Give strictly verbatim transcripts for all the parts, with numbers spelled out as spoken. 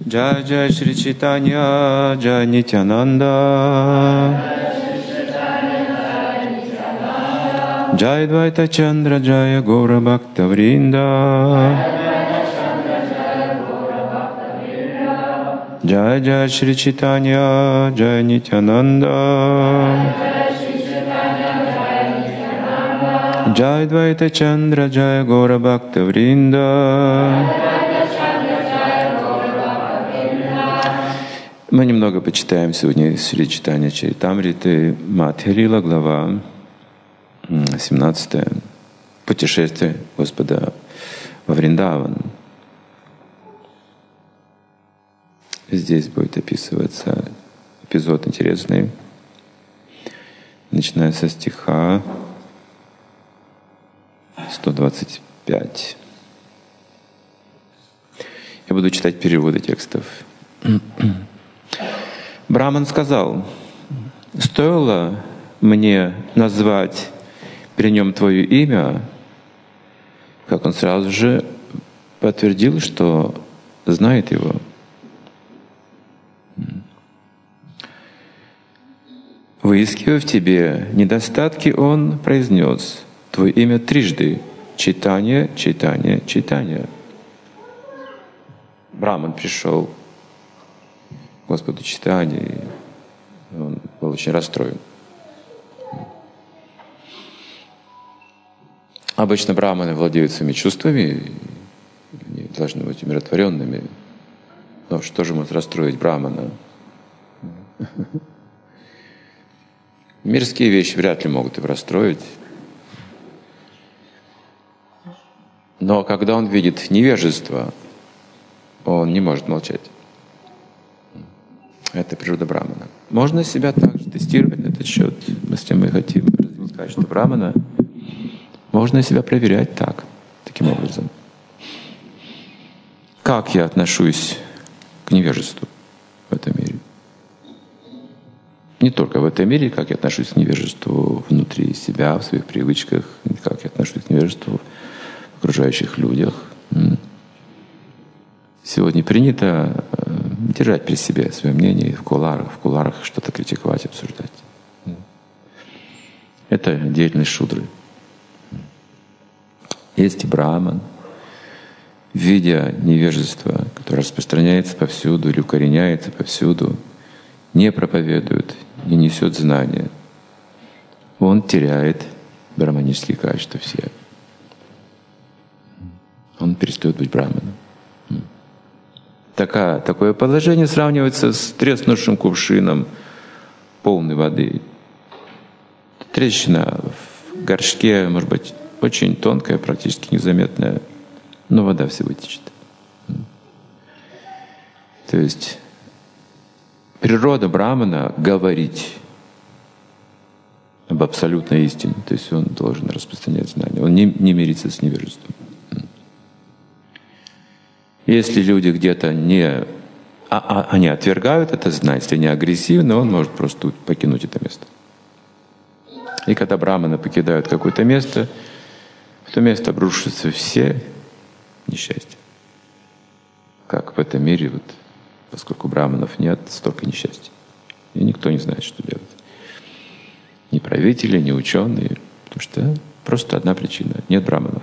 Jai Jai Shri Chaitanya, Jai Nityananda, Jai Dvaita Chandra, Jai Gaura Bhakta Vrinda, Jai Jai Shri Chaitanya, Jai Nityananda, Jai Dvaita Chandra, Jai Gaura Bhakta Vrinda. Мы немного почитаем сегодня Шри Чайтанья Чаритамриты, Мадхья Лила, глава семнадцатая. Путешествие Господа во Вриндаван. Здесь будет описываться эпизод интересный, начиная со стиха сто двадцать пять. Я буду читать переводы текстов. Браман сказал: «Стоило мне назвать при нем твое имя, как он сразу же подтвердил, что знает его». Выискивая в тебе недостатки, он произнес твое имя трижды: Чайтанья, Чайтанья, Чайтанья. Браман пришел к Господу Чайтанье, и он был очень расстроен. Обычно браманы владеют своими чувствами, они должны быть умиротворенными. Но что же может расстроить брамана? Мирские вещи вряд ли могут его расстроить. Но когда он видит невежество, он не может молчать. Это природа брамана. Можно себя также тестировать на этот счет. Мы с тем и хотим развить качество брамана. Можно себя проверять так, таким образом. Как я отношусь к невежеству в этом мире? Не только в этом мире, как я отношусь к невежеству внутри себя, в своих привычках, как я отношусь к невежеству в окружающих людях. Сегодня принято держать при себе свое мнение в кулуарах, в кулуарах что-то критиковать, обсуждать. Это деятельность шудры. Есть и браман, видя невежество, которое распространяется повсюду или укореняется повсюду, не проповедует, не несет знания. Он теряет браманические качества все. Он перестает быть браманом. Такое, такое положение сравнивается с треснувшим кувшином полной воды. Трещина в горшке, может быть, очень тонкая, практически незаметная, но вода все вытечет. То есть природа брамана — говорить об абсолютной истине. То есть он должен распространять знания. Он не, не мирится с невежеством. Если люди где-то не... А, а, они отвергают это знание, если они агрессивны, он может просто покинуть это место. И когда браманы покидают какое-то место, в то место обрушатся все несчастья. Как в этом мире, вот, поскольку браманов нет, столько несчастья. И никто не знает, что делать. Ни правители, ни ученые. Потому что просто одна причина. Нет браманов,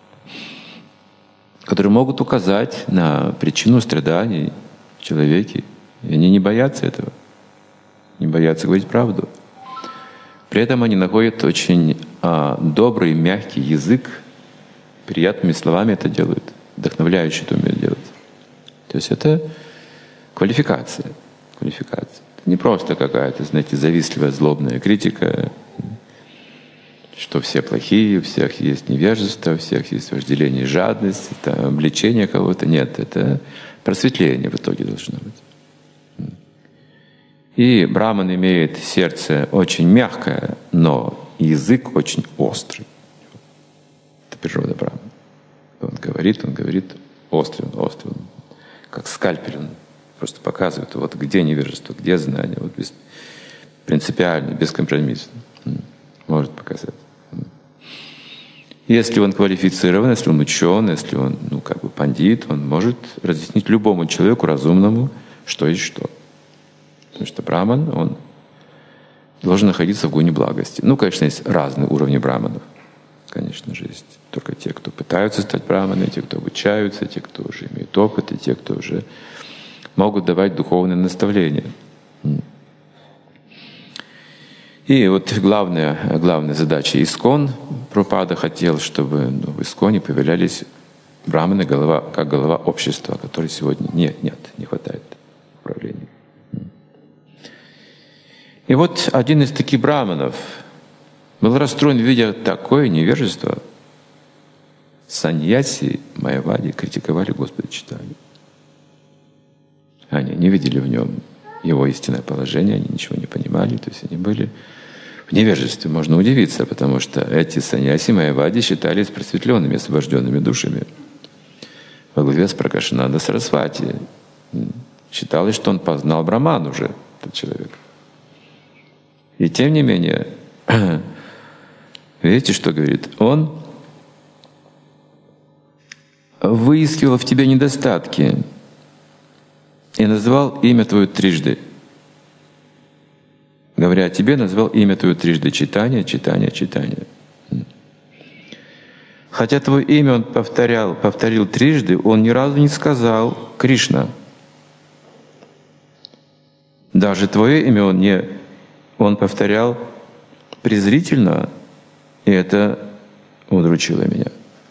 которые могут указать на причину страданий в человеке. И они не боятся этого. Не боятся говорить правду. При этом они находят очень а, добрый, мягкий язык, приятными словами это делают, вдохновляюще это умеют делать. То есть это квалификация. Квалификация. Это не просто какая-то, знаете, завистливая, злобная критика, что все плохие, у всех есть невежество, у всех есть вожделение и жадность, это обличение кого-то. Нет, это просветление в итоге должно быть. И браман имеет сердце очень мягкое, но язык очень острый. Это природа брамана. Он говорит, он говорит острый, он острый. Он, как скальпель, он просто показывает, вот где невежество, где знание. Вот без, принципиально, бескомпромиссно может показать. Если он квалифицирован, если он ученый, если он, ну, как бы пандит, он может разъяснить любому человеку разумному, что есть что. Потому что браман, он должен находиться в гуне благости. Ну, конечно, есть разные уровни браманов. Конечно же, есть только те, кто пытаются стать браманами, те, кто обучаются, те, кто уже имеют опыт, и те, кто уже могут давать духовные наставления. И вот главная, главная задача ИСККОН, Прабхупада хотел, чтобы, ну, в ИСККОНе появлялись браманы, голова, как голова общества, которой сегодня нет, нет, не хватает управления. И вот один из таких браманов был расстроен, видя такое невежество. Саньяси, майявади критиковали Господа Чайтанью. Они не видели в нем его истинное положение, они ничего не понимали, то есть они были в невежестве. Можно удивиться, потому что эти саньяси, майявади считались просветленными, освобожденными душами. Во главе с Пракашананда Сарасвати считалось, что он познал Браман уже, этот человек. И тем не менее, видите, что говорит? Он выискивал в тебе недостатки и назвал имя твое трижды. Говоря о тебе, назвал имя твое трижды. Читание, читание, читание. Хотя твое имя он повторял, повторил трижды, он ни разу не сказал Кришна. Даже твое имя он не он повторял презрительно, и это удручило меня.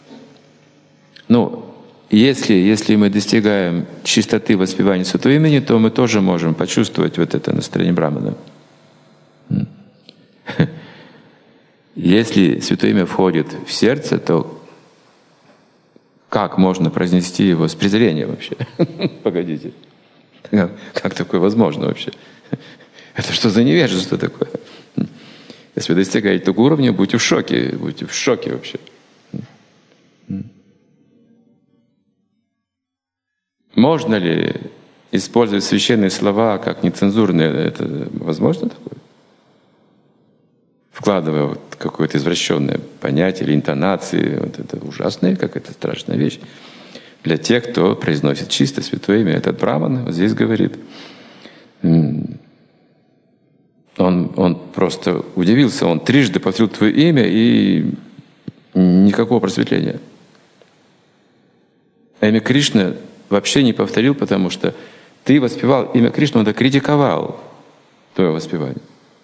Ну, если, если мы достигаем чистоты воспевания Святого имени, то мы тоже можем почувствовать вот это настроение брамана. Если Святое имя входит в сердце, то как можно произнести его с презрением вообще? Погодите. Как, как такое возможно вообще? Это что за невежество такое? Если вы достигаете такого уровня, будьте в шоке, будьте в шоке вообще. Можно ли использовать священные слова как нецензурные? Это возможно такое? Вкладывая вот какое-то извращенное понятие или интонации, вот это ужасная, какая-то страшная вещь. Для тех, кто произносит чисто святое имя, этот браман вот здесь говорит, он, он просто удивился, он трижды повторил твое имя и никакого просветления. А имя Кришны вообще не повторил, потому что ты воспевал имя Кришны, он это критиковал, твое воспевание.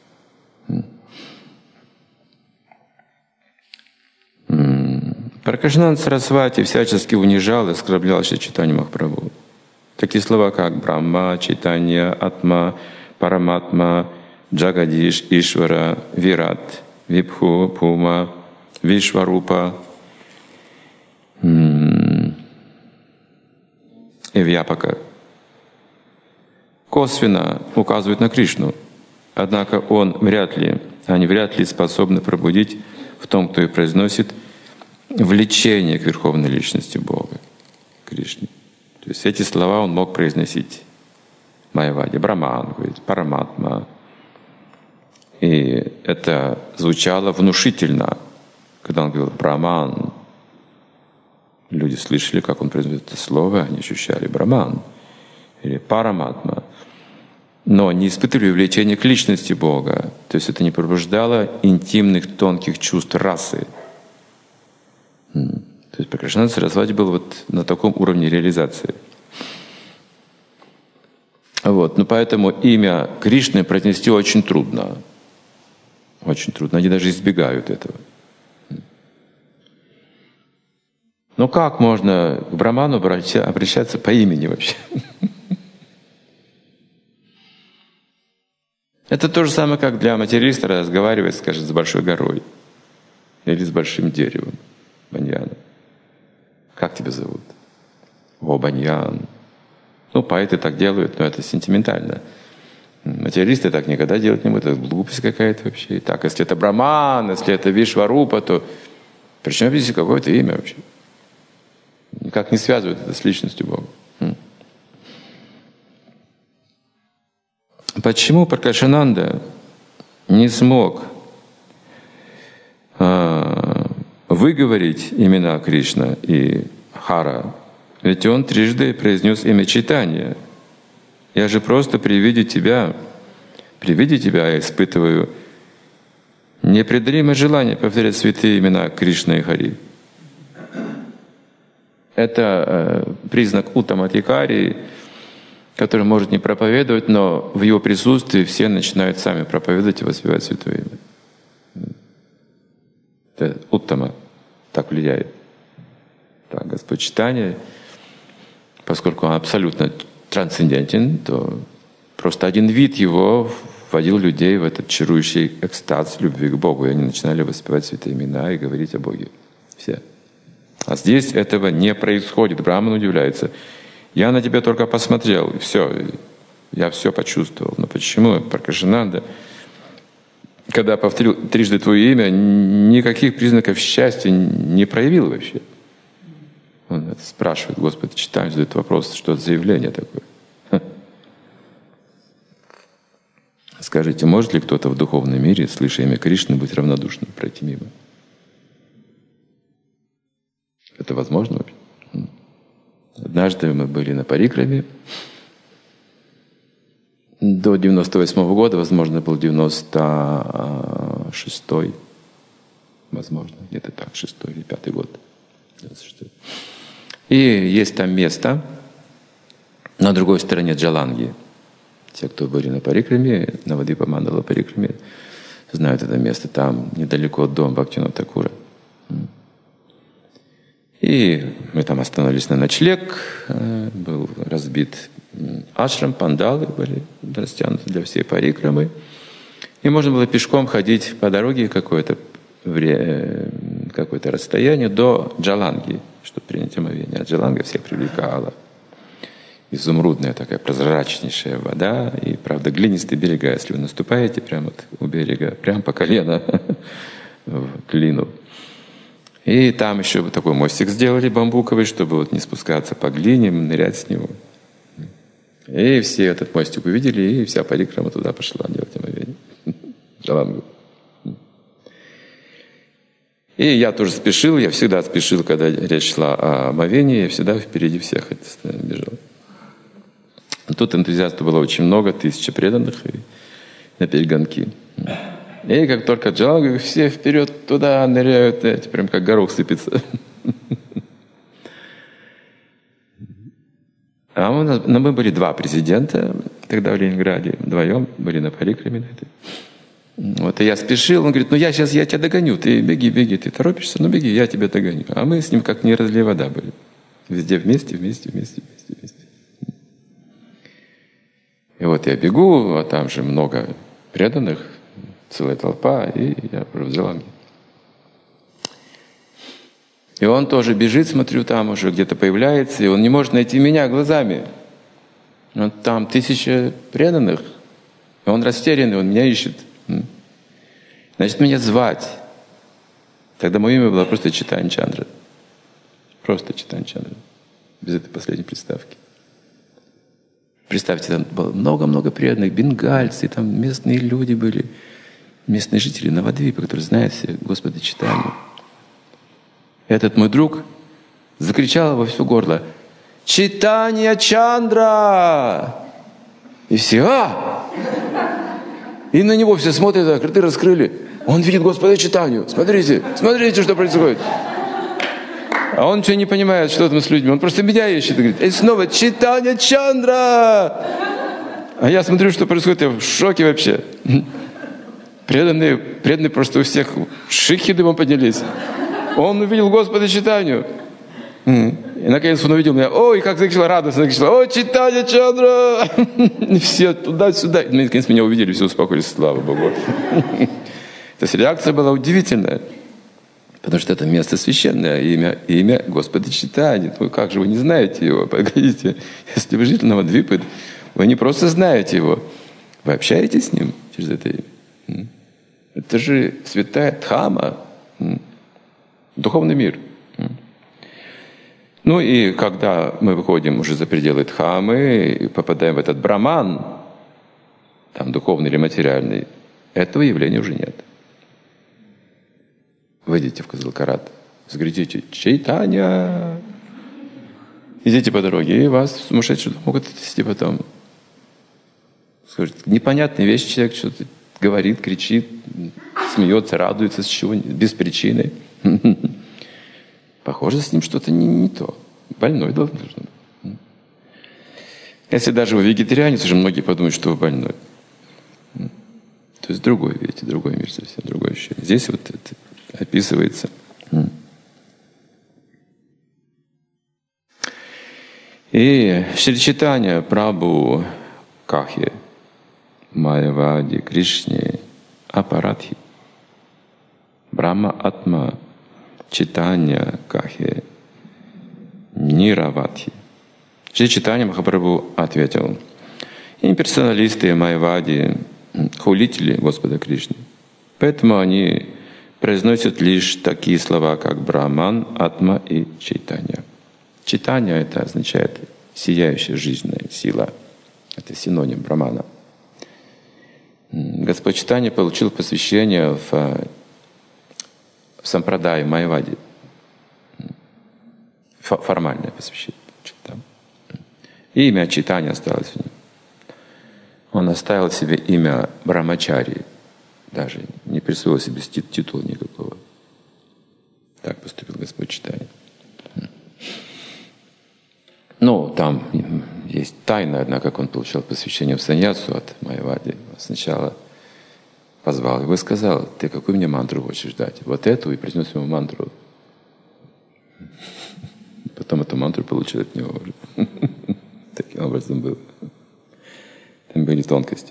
Пракашананда Сарасвати всячески унижал и оскорблял Чайтанью Махапрабху. Такие слова, как Брахма, Чайтанья, Атма, Параматма, Джагадиш, Ишвара, Вират, Випху, Пума, Вишварупа и Вьяпака косвенно указывают на Кришну. Однако он вряд ли, они вряд ли способны пробудить в том, кто их произносит, влечение к Верховной Личности Бога, Кришне. То есть эти слова он мог произносить Майявади, Браман, говорит, Параматма. И это звучало внушительно, когда он говорил Браман. Люди слышали, как он произносит это слово, они ощущали Браман или Параматма. Но не испытывали влечения к личности Бога. То есть это не пробуждало интимных, тонких чувств расы. То есть Пракашананда Сарасвати был вот на таком уровне реализации. Вот. Ну, поэтому имя Кришны произнести очень трудно. Очень трудно. Они даже избегают этого. Ну как можно к Браману обращаться по имени вообще? Это то же самое, как для материалиста разговаривать, скажем, с большой горой или с большим деревом. Баньяна. Как тебя зовут? О, Баньян. Ну, поэты так делают, но это сентиментально. Материалисты так никогда делать не будут. Это глупость какая-то вообще. Так, если это Браман, если это Вишварупа, то причем здесь какое-то имя вообще. Никак не связывают это с личностью Бога. Почему Пракашананда не смог выговорить имена Кришна и Хара. Ведь он трижды произнес имя Чайтанья. Я же просто при виде тебя, при виде тебя я испытываю непреодолимое желание повторять святые имена Кришны и Хари. Это э, признак уттамадхикари, который может не проповедовать, но в его присутствии все начинают сами проповедовать и воспевать святое имя. Это уттама так влияет. Так, Господь Чайтанья, поскольку он абсолютно трансцендентен, то просто один вид его вводил людей в этот чарующий экстаз любви к Богу, и они начинали воспевать святые имена и говорить о Боге. Все. А здесь этого не происходит. Браман удивляется. Я на тебя только посмотрел, и все. Я все почувствовал. Но почему Пракашананда, когда повторил трижды твое имя, никаких признаков счастья не проявил вообще? Он это спрашивает, Господи, читаем, задает вопрос, что это за явление такое? Ха. Скажите, может ли кто-то в духовном мире, слыша имя Кришны, быть равнодушным, пройти мимо? Это возможно вообще? Однажды мы были на парикраме. До девяносто восьмого года, возможно, был девяносто шестой. Возможно, где-то так, шестой или пятый год. девяносто шестой. И есть там место на другой стороне Джаланги. Те, кто были на парикраме, на Навадвипа-мандала парикраме, знают это место. Там недалеко от дома Бхактивинода Thakura. И мы там остановились на ночлег, был разбит ашрам, пандалы были растянуты для всей парикрамы. И можно было пешком ходить по дороге какое-то, какое-то расстояние до Джаланги, чтобы принять омовение. А Джаланга всех привлекала. Изумрудная такая прозрачнейшая вода. И, правда, глинистые берега. Если вы наступаете прямо вот у берега, прямо по колено в глину. И там еще вот такой мостик сделали бамбуковый, чтобы вот не спускаться по глине, нырять с него. И все этот мостик увидели, и вся парикрама туда пошла делать омовение. Джалангу. И я тоже спешил, я всегда спешил, когда речь шла о омовении, я всегда впереди всех бежал. Тут энтузиастов было очень много, тысячи преданных, и на перегонки. И как только Джалангу, все вперед туда ныряют, знаете, прям как горох сыпется. А у нас, ну, мы были два президента тогда в Ленинграде, вдвоем были на парикраме. Вот, и я спешил, он говорит, ну я сейчас я тебя догоню, ты беги, беги, ты торопишься, ну беги, я тебя догоню. А мы с ним как не разлей вода были. Везде вместе, вместе, вместе, вместе, вместе. И вот я бегу, а там же много преданных, целая толпа, и я уже в Джаланге. И он тоже бежит, смотрю, там уже где-то появляется, и он не может найти меня глазами. Он, там тысяча преданных, и он растерянный, он меня ищет. Значит, меня звать. Тогда мое имя было просто Чайтанья Чандра. Просто Чайтанья Чандра. Без этой последней приставки. Представьте, там было много-много преданных, бенгальцы, там местные люди были. Местные жители Навадвипа, которые знают все Господа Чайтанью. Этот мой друг закричал во все горло: «Чайтанья Чандра!» И все «А!» И на него все смотрят, так, рты раскрыли. Он видит Господа Чайтанью. Смотрите, смотрите, что происходит. А он ничего не понимает, что там с людьми. Он просто меня ищет и говорит: «И снова Чайтанья Чандра!» А я смотрю, что происходит, я в шоке вообще. Преданные, преданные просто у всех шихи дымом поднялись. Он увидел Господа Чайтанью. И наконец он увидел меня. Ой, как закричала, радостно закричала: «О, Чайтанья Чандра!» И все туда-сюда. И наконец меня увидели, все успокоились, слава Богу. То есть реакция была удивительная. Потому что это место священное, имя, имя Господа Чайтаньи. Ну как же вы не знаете его? Погодите, если вы житель Навадвипы, вы не просто знаете его, вы общаетесь с ним через это имя. Это же святая Дхамма, духовный мир. Ну и когда мы выходим уже за пределы Дхаммы и попадаем в этот браман, там духовный или материальный, этого явления уже нет. Выйдите в Казалкарат, Загрядите «Чайтанья!» Идите по дороге, и вас сумасшедшие могут отвезти потом. Скажет, непонятная вещь, человек что-то говорит, кричит, смеется, радуется, с чего, без причины. Похоже, с ним что-то не, не то. Больной должен быть. Если даже вы вегетарианец, уже многие подумают, что вы больной. То есть другой, видите, другой мир совсем, другое ощущение. Здесь вот это описывается. И Шри Чайтанья Прабху Кахе, Майявади, Кришне, Апарадхи, Брахма Атма, Чайтанья Кахе, Ниравадхи. Шри Чайтанья Махапрабху ответил: имперсоналисты Майявади хулители Господа Кришны. Поэтому они произносят лишь такие слова, как Брахман, Атма и Чайтанья. Чайтанья — это означает сияющая жизненная сила. Это синоним Брахмана. Господь Чайтанья получил посвящение в, в сампрадае Майявади. Формальное посвящение. И имя Чайтанья осталось в нем. Он оставил себе имя Брахмачари, даже не присвоил себе титула никакого. Так поступил Господь Чайтанья. Ну, там есть тайна одна, как он получал посвящение в саньясу от Майявади. Сначала позвал его и сказал: ты какую мне мантру хочешь дать? Вот эту, и принес ему мантру. Потом эту мантру получил от него уже. Таким образом было. Там были тонкости.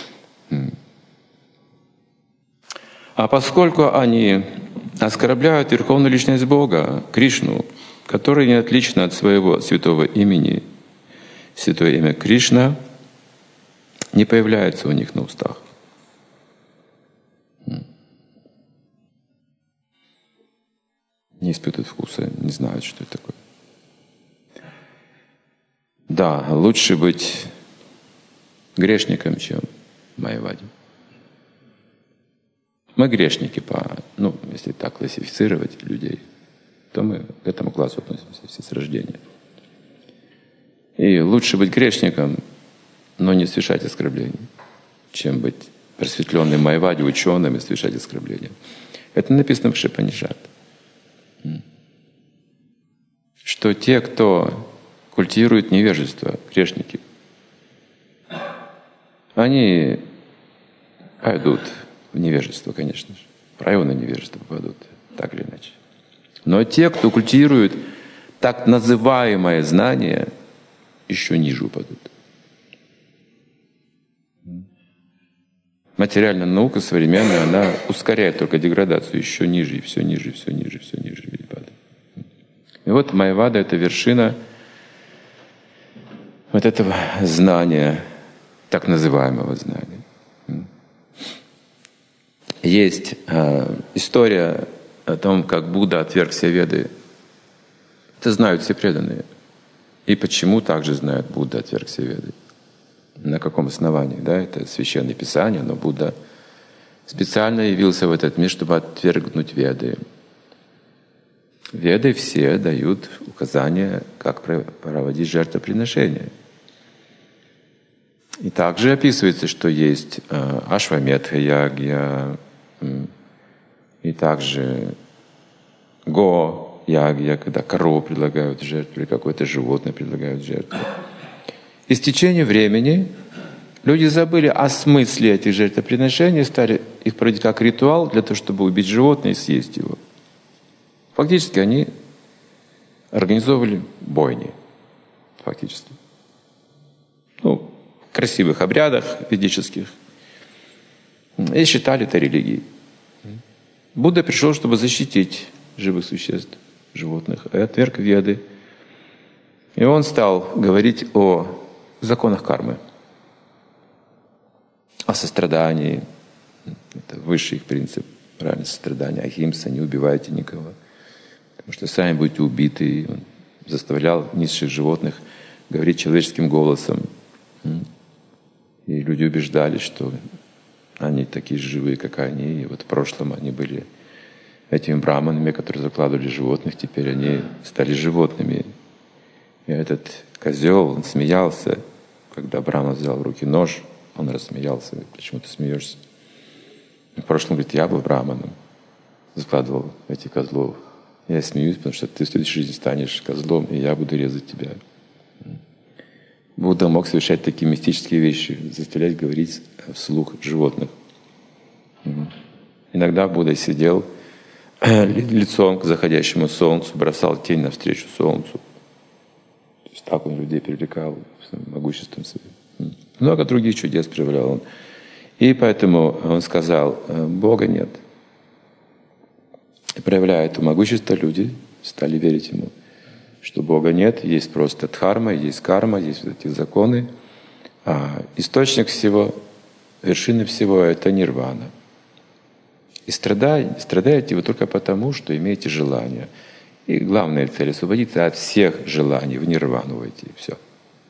А поскольку они оскорбляют Верховную Личность Бога, Кришну, который не отлично от своего святого имени, святое имя Кришна не появляется у них на устах. Не испытывают вкуса, не знают, что это такое. Да, лучше быть грешником, чем Майявади. Мы грешники, по, ну, если так классифицировать людей, то мы к этому классу относимся все с рождения. И лучше быть грешником, но не совершать оскорблений, чем быть просветленным Майявади, ученым и совершать оскорбления. Это написано в Ишупанишад. Что те, кто культивирует невежество, грешники, они пойдут в невежество, конечно же. В районы невежества попадут, так или иначе. Но те, кто культивирует так называемое знание, еще ниже упадут. Материальная наука современная, она ускоряет только деградацию еще ниже, и все ниже, и все ниже, все ниже падает. И вот Майявада — это вершина вот этого знания, так называемого знания. Есть э, история о том, как Будда отверг все веды. Это знают все преданные. И почему также знают, Будда отверг все веды. На каком основании? Да? Это священное писание, но Будда специально явился в этот мир, чтобы отвергнуть веды. Веды все дают указания, как проводить жертвоприношения. И также описывается, что есть э, Ашваметха-ягья, э, и также Го-ягья, когда корову предлагают в жертву, или какое-то животное предлагают в жертву. И с течением времени люди забыли о смысле этих жертвоприношений, стали их проводить как ритуал для того, чтобы убить животное и съесть его. Фактически они организовывали бойни. Фактически. Ну, в красивых обрядах ведических. И считали это религией. Будда пришел, чтобы защитить живых существ, животных, и отверг веды. И он стал говорить о законах кармы, о сострадании. Это высший их принцип, правильно, сострадание. Ахимса, не убивайте никого, потому что сами будете убиты. Он заставлял низших животных говорить человеческим голосом. И люди убеждались, что они такие же живые, как они. И вот в прошлом они были этими браманами, которые закладывали животных, теперь они стали животными. И этот козел, он смеялся, когда Брахма взял в руки нож, он рассмеялся. Почему ты смеешься? В прошлом, говорит, я был браманом, закладывал этих козлов. Я смеюсь, потому что ты в следующей жизни станешь козлом, и я буду резать тебя. Будда мог совершать такие мистические вещи, заставлять говорить вслух животных. Иногда Будда сидел лицом к заходящему солнцу, бросал тень навстречу солнцу. То есть так он людей привлекал своим могуществом своим. Много других чудес проявлял он. И поэтому он сказал, Бога нет. И проявляя это могущество, люди стали верить ему, что Бога нет, есть просто дхарма, есть карма, есть вот эти законы. А источник всего, вершина всего — это нирвана. И страдаете, страдаете вы только потому, что имеете желание. И главная цель — освободиться от всех желаний, в нирвану войти. Все.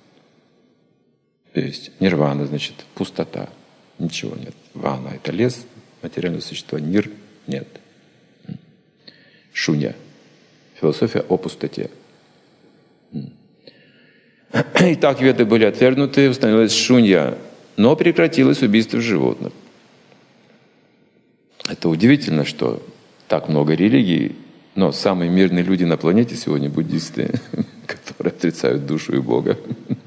То есть нирвана значит пустота. Ничего нет. Вана — это лес, материальное существо. Нир — нет. Шунья. Философия о пустоте. И так веды были отвергнуты, установилась шунья, но прекратилось убийство животных. Это удивительно, что так много религий, но самые мирные люди на планете сегодня — буддисты, которые отрицают душу и Бога.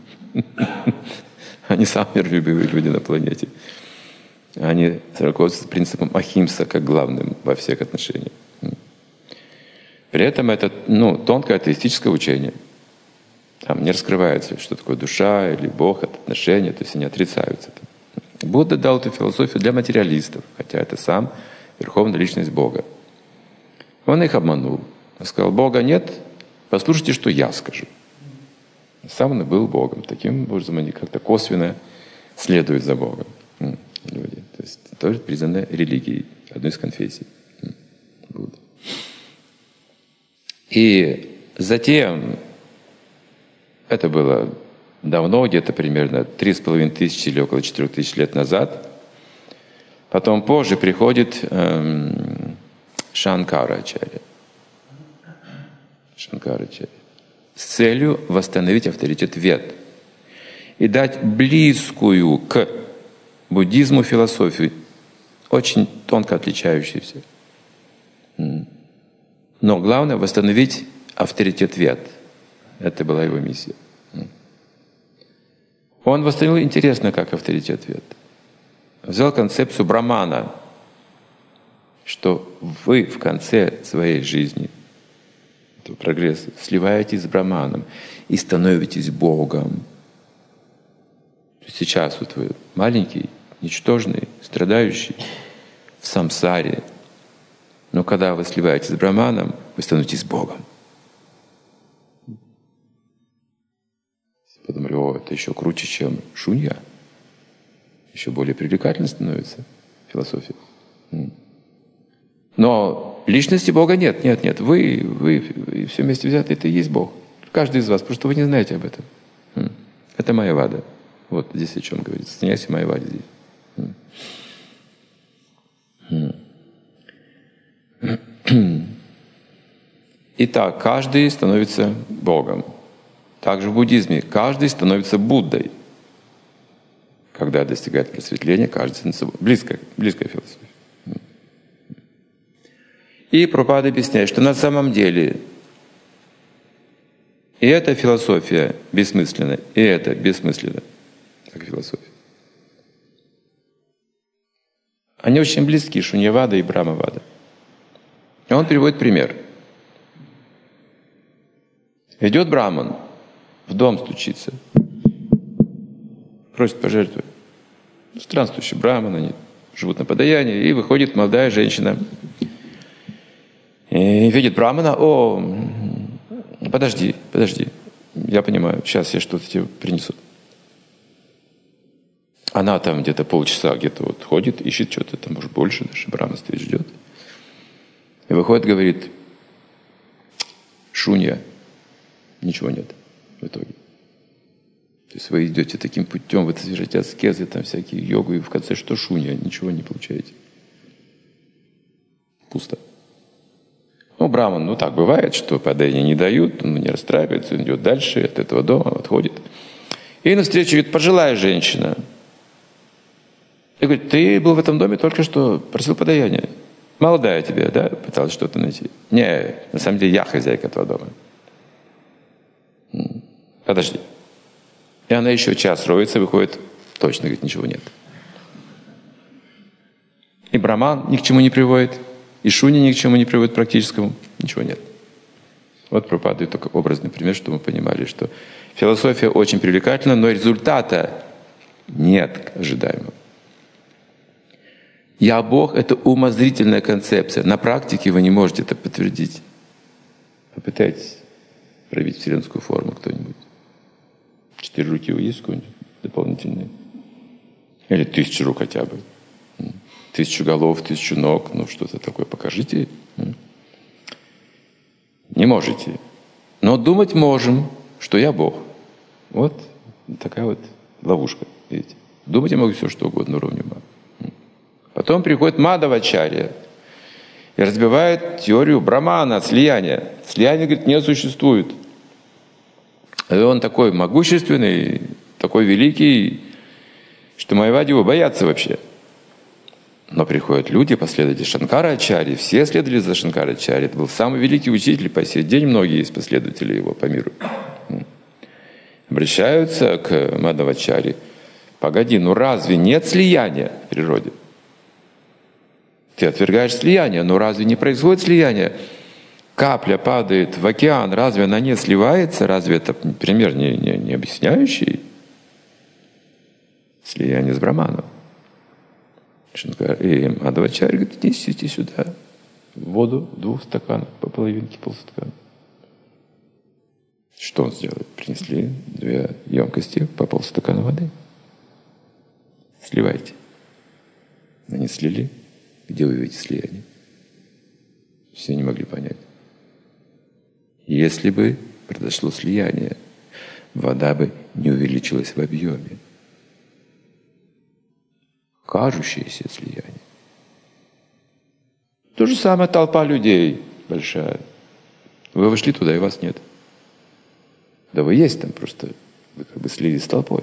Они самые миролюбивые люди на планете. Они руководствуются принципом ахимса как главным во всех отношениях. При этом это ну, тонкое атеистическое учение. Там не раскрывается, что такое душа или Бог, это отношения, то есть они отрицаются. Будда дал эту философию для материалистов, хотя это сам Верховная Личность Бога. Он их обманул. Он сказал, Бога нет, послушайте, что я скажу. Сам он и был Богом. Таким образом они как-то косвенно следуют за Богом. Люди. То есть тоже признаны религией, одной из конфессий Будды. И затем, это было давно, где-то примерно три с половиной тысячи или около четырех тысяч лет назад, потом позже приходит эм, Шанкарачарья. Шанкарачарья. С целью восстановить авторитет вед и дать близкую к буддизму философию, очень тонко отличающуюся. Но главное — восстановить авторитет вед. Это была его миссия. Он восстановил интересно, как авторитет вед. Взял концепцию брамана, что вы в конце своей жизни, этого прогресса, сливаетесь с браманом и становитесь Богом. Сейчас вот вы маленький, ничтожный, страдающий в самсаре, но когда вы сливаетесь с браманом, вы становитесь Богом. Подумали, о, это еще круче, чем шунья. Еще более привлекательно становится философия. Но личности Бога нет, нет, нет. Вы, вы, вы все вместе взяты, это и есть Бог. Каждый из вас, просто вы не знаете об этом. Это майявада. Вот здесь о чем говорится. Саньяси майявади здесь. Итак, каждый становится Богом. Также в буддизме каждый становится Буддой. Когда достигает просветления, каждый становится Буддой. Близкая, близкая философия. И Прабхупада объясняет, что на самом деле и эта философия бессмысленна, и это бессмысленно, как философия. Они очень близки, шуньявада и брамавада. И он приводит пример. Идет браман, в дом стучится, просит пожертвовать. Странствующий браман, они живут на подаянии, и выходит молодая женщина. И видит брамана, о, подожди, подожди, я понимаю, сейчас я что-то тебе принесу. Она там где-то полчаса где-то вот ходит, ищет что-то, там может больше, даже браман стоит, ждет. И выходит, говорит, шунья, ничего нет в итоге. То есть вы идете таким путем, вы совершаете аскезы, там всякие йогу, и в конце что шунья, ничего не получаете. Пусто. Ну, браман, ну так бывает, что подаяние не дают, он не расстраивается, он идет дальше от этого дома, отходит. И навстречу идет пожилая женщина. И говорит: ты был в этом доме только что, просил подаяние. Молодая тебе, да, пыталась что-то найти. Не, на самом деле я хозяйка этого дома. Подожди. И она еще час роется, выходит, точно, говорит, ничего нет. И браман ни к чему не приводит, и шуни ни к чему не приводит практическому, ничего нет. Вот Прабхупада только образный пример, чтобы мы понимали, что философия очень привлекательна, но результата нет ожидаемого. «Я Бог» — это умозрительная концепция. На практике вы не можете это подтвердить. Попытайтесь проявить вселенскую форму кто-нибудь. Четыре руки у вас есть какие-нибудь дополнительные? Или тысячу рук хотя бы. Тысячу голов, тысячу ног. Ну, что-то такое покажите. Не можете. Но думать можем, что я Бог. Вот такая вот ловушка. Видите? Думать я могу все, что угодно на уровне ума. Потом приходит Мадхавачарья и разбивает теорию брамана, слияния. Слияния, говорит, не существует. И он такой могущественный, такой великий, что Майявади его боятся вообще. Но приходят люди, последователи Шанкарачарьи, все следовали за Шанкарачарьей. Это был самый великий учитель, по сей день многие есть последователи его по миру. Обращаются к Мадхавачарье: погоди, ну разве нет слияния в природе? Ты отвергаешь слияние, но разве не происходит слияние? Капля падает в океан, разве она не сливается? Разве это пример не, не, не объясняющий слияние с браманом? И Мадхавачарья говорит: несите сюда воду в двух стаканах, по половинке, полстакана. Что он сделал? Принесли две емкости по полстакана воды. Сливайте. Они слили. Где вы видите слияние? Все не могли понять. Если бы произошло слияние, вода бы не увеличилась в объеме. Кажущееся слияние. То же самое толпа людей большая. Вы вошли туда, и вас нет. Да вы есть там, просто вы как бы слились с толпой.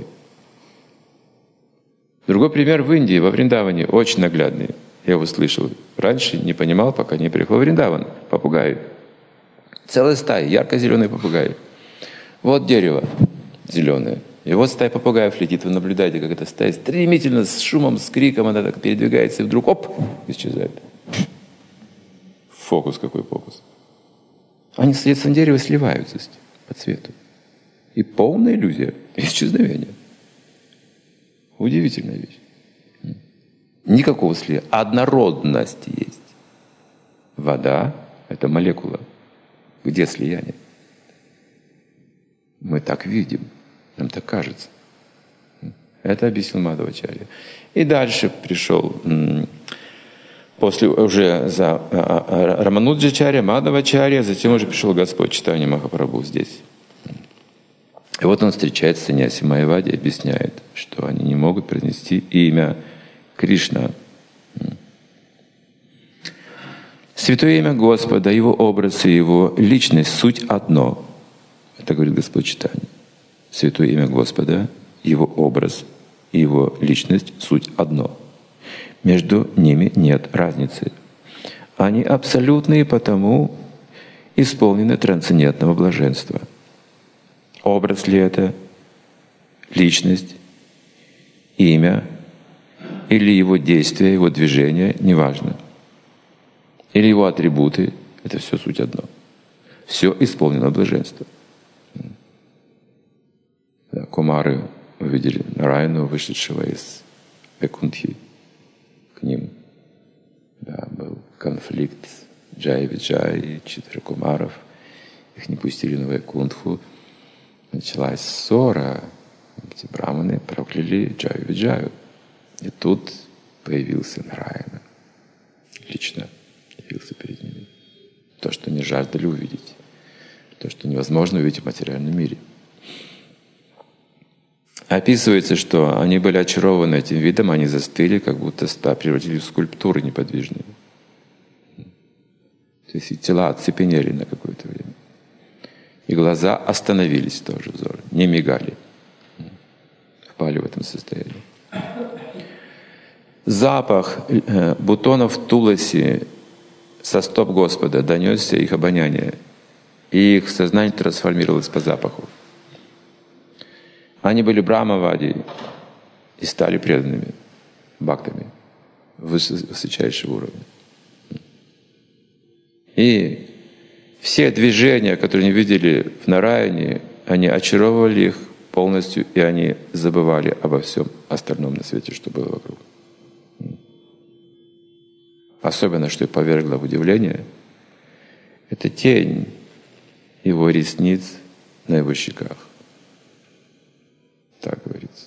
Другой пример в Индии, во Вриндаване, очень наглядный. Я его слышал. Раньше не понимал, пока не приехал в Вриндаван. Попугаи. Целая стая, ярко-зеленые попугаи. Вот дерево зеленое. И вот стая попугаев летит. Вы наблюдаете, как эта стая стремительно, с шумом, с криком, она так передвигается, и вдруг, оп, исчезает. Фокус какой фокус. Они с лицом дерева сливаются по цвету. И полная иллюзия исчезновения. Удивительная вещь. Никакого слияния. Однородность есть. Вода — это молекула. Где слияние? Мы так видим. Нам так кажется. Это объяснил Мадхавачарья. И дальше пришел, после уже за Рамануджачарья, Мадхавачарья, затем уже пришел Господь Чайтанья Махапрабху здесь. И вот он встречается с саньяси Майявади и объясняет, что они не могут произнести имя Кришна. Святое имя Господа, Его образ и Его личность — суть одно. Это говорит Господь Чайтанья. Святое имя Господа, Его образ и Его личность — суть одно. Между ними нет разницы. Они абсолютные, потому исполнены трансцендентного блаженства. Образ ли это, личность, имя или его действия, его движения, неважно. Или его атрибуты — это все суть одно. Все исполнено блаженство. Да, кумары увидели Нараяну, вышедшего из Вайкунтхи. К ним да, был конфликт Джая-Виджая, четыре кумаров. Их не пустили на Вайкунтху. Началась ссора. Эти браманы прокляли Джаю-Виджаю. И тут появился Нараяна. Лично явился перед ними. То, что не жаждали увидеть. То, что невозможно увидеть в материальном мире. Описывается, что они были очарованы этим видом, они застыли, как будто ста превратились в скульптуры неподвижные. То есть и тела оцепенели на какое-то время. И глаза остановились тоже, взоры, не мигали. Впали в этом состоянии. Запах э, бутонов туласи со стоп Господа донесся их обоняние, и их сознание трансформировалось по запаху. Они были Брахмавади и стали преданными бхактами высочайшего уровня. И все движения, которые они видели в Нараяне, они очаровывали их полностью, и они забывали обо всем остальном на свете, что было вокруг. Особенно, что повергло в удивление, это тень его ресниц на его щеках. Так говорится.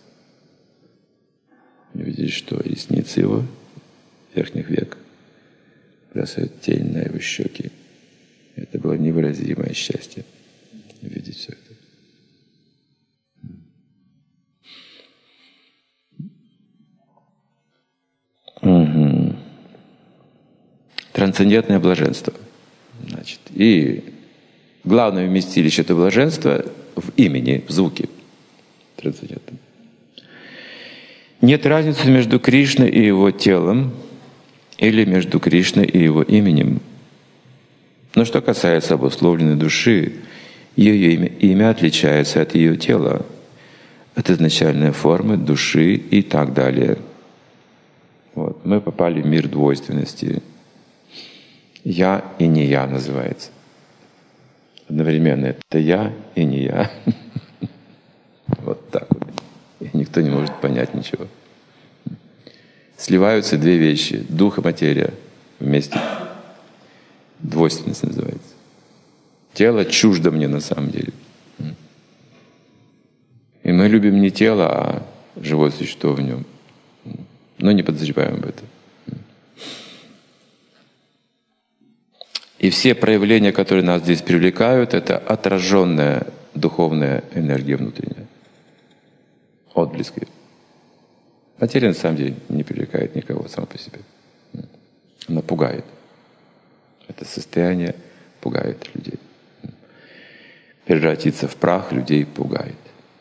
Вы видите, что ресницы его верхних век бросают тень на его щеки. Это было невыразимое счастье видеть все это. Угу. Трансцендентное блаженство. Значит, и главное вместилище этого блаженства в имени, в звуке трансцендентном. Нет разницы между Кришной и его телом или между Кришной и его именем. Но что касается обусловленной души, ее имя, имя отличается от ее тела, от изначальной формы, души и так далее. Вот. Мы попали в мир двойственности. «Я» и «не я» называется. Одновременно это «я» и «не я». Вот так вот. И никто не может понять ничего. Сливаются две вещи — дух и материя вместе. Двойственность называется. Тело чуждо мне на самом деле. И мы любим не тело, а живое существо в нем. Но не подозреваем об этом. И все проявления, которые нас здесь привлекают, это отраженная духовная энергия внутренняя. Отблеск ее. Материя на самом деле не привлекает никого сама по себе. Она пугает. Это состояние пугает людей. Превратиться в прах людей пугает.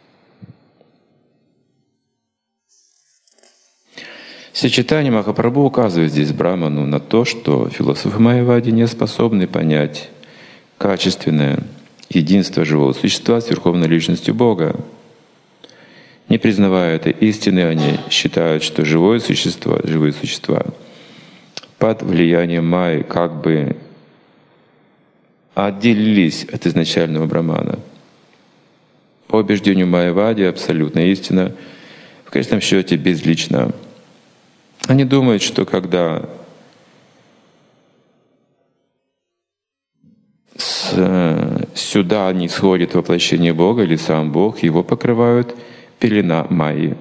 Сочетание Махапрабху указывает здесь Брахману на то, что философы майявади не способны понять качественное единство живого существа с Верховной Личностью Бога. Не признавая этой истины, они считают, что живое существо, живые существа под влиянием майи как бы отделились от изначального Брахмана. По убеждению майявади, абсолютная истина в конечном счете безлична. Они думают, что когда с, сюда не сходит воплощение Бога или сам Бог, его покрывают пелена майи.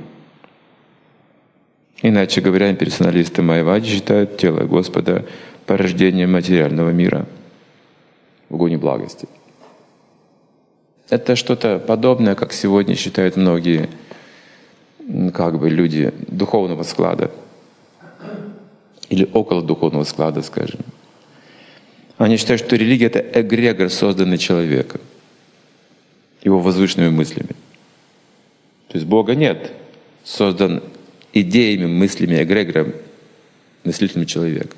Иначе говоря, имперсоналисты майявади считают тело Господа порождением материального мира в гуне благости. Это что-то подобное, как сегодня считают многие как бы люди духовного склада или около духовного склада, скажем. Они считают, что религия — это эгрегор, созданный человеком, его возвышенными мыслями. То есть Бога нет, создан идеями, мыслями, эгрегором, мыслительным человеком.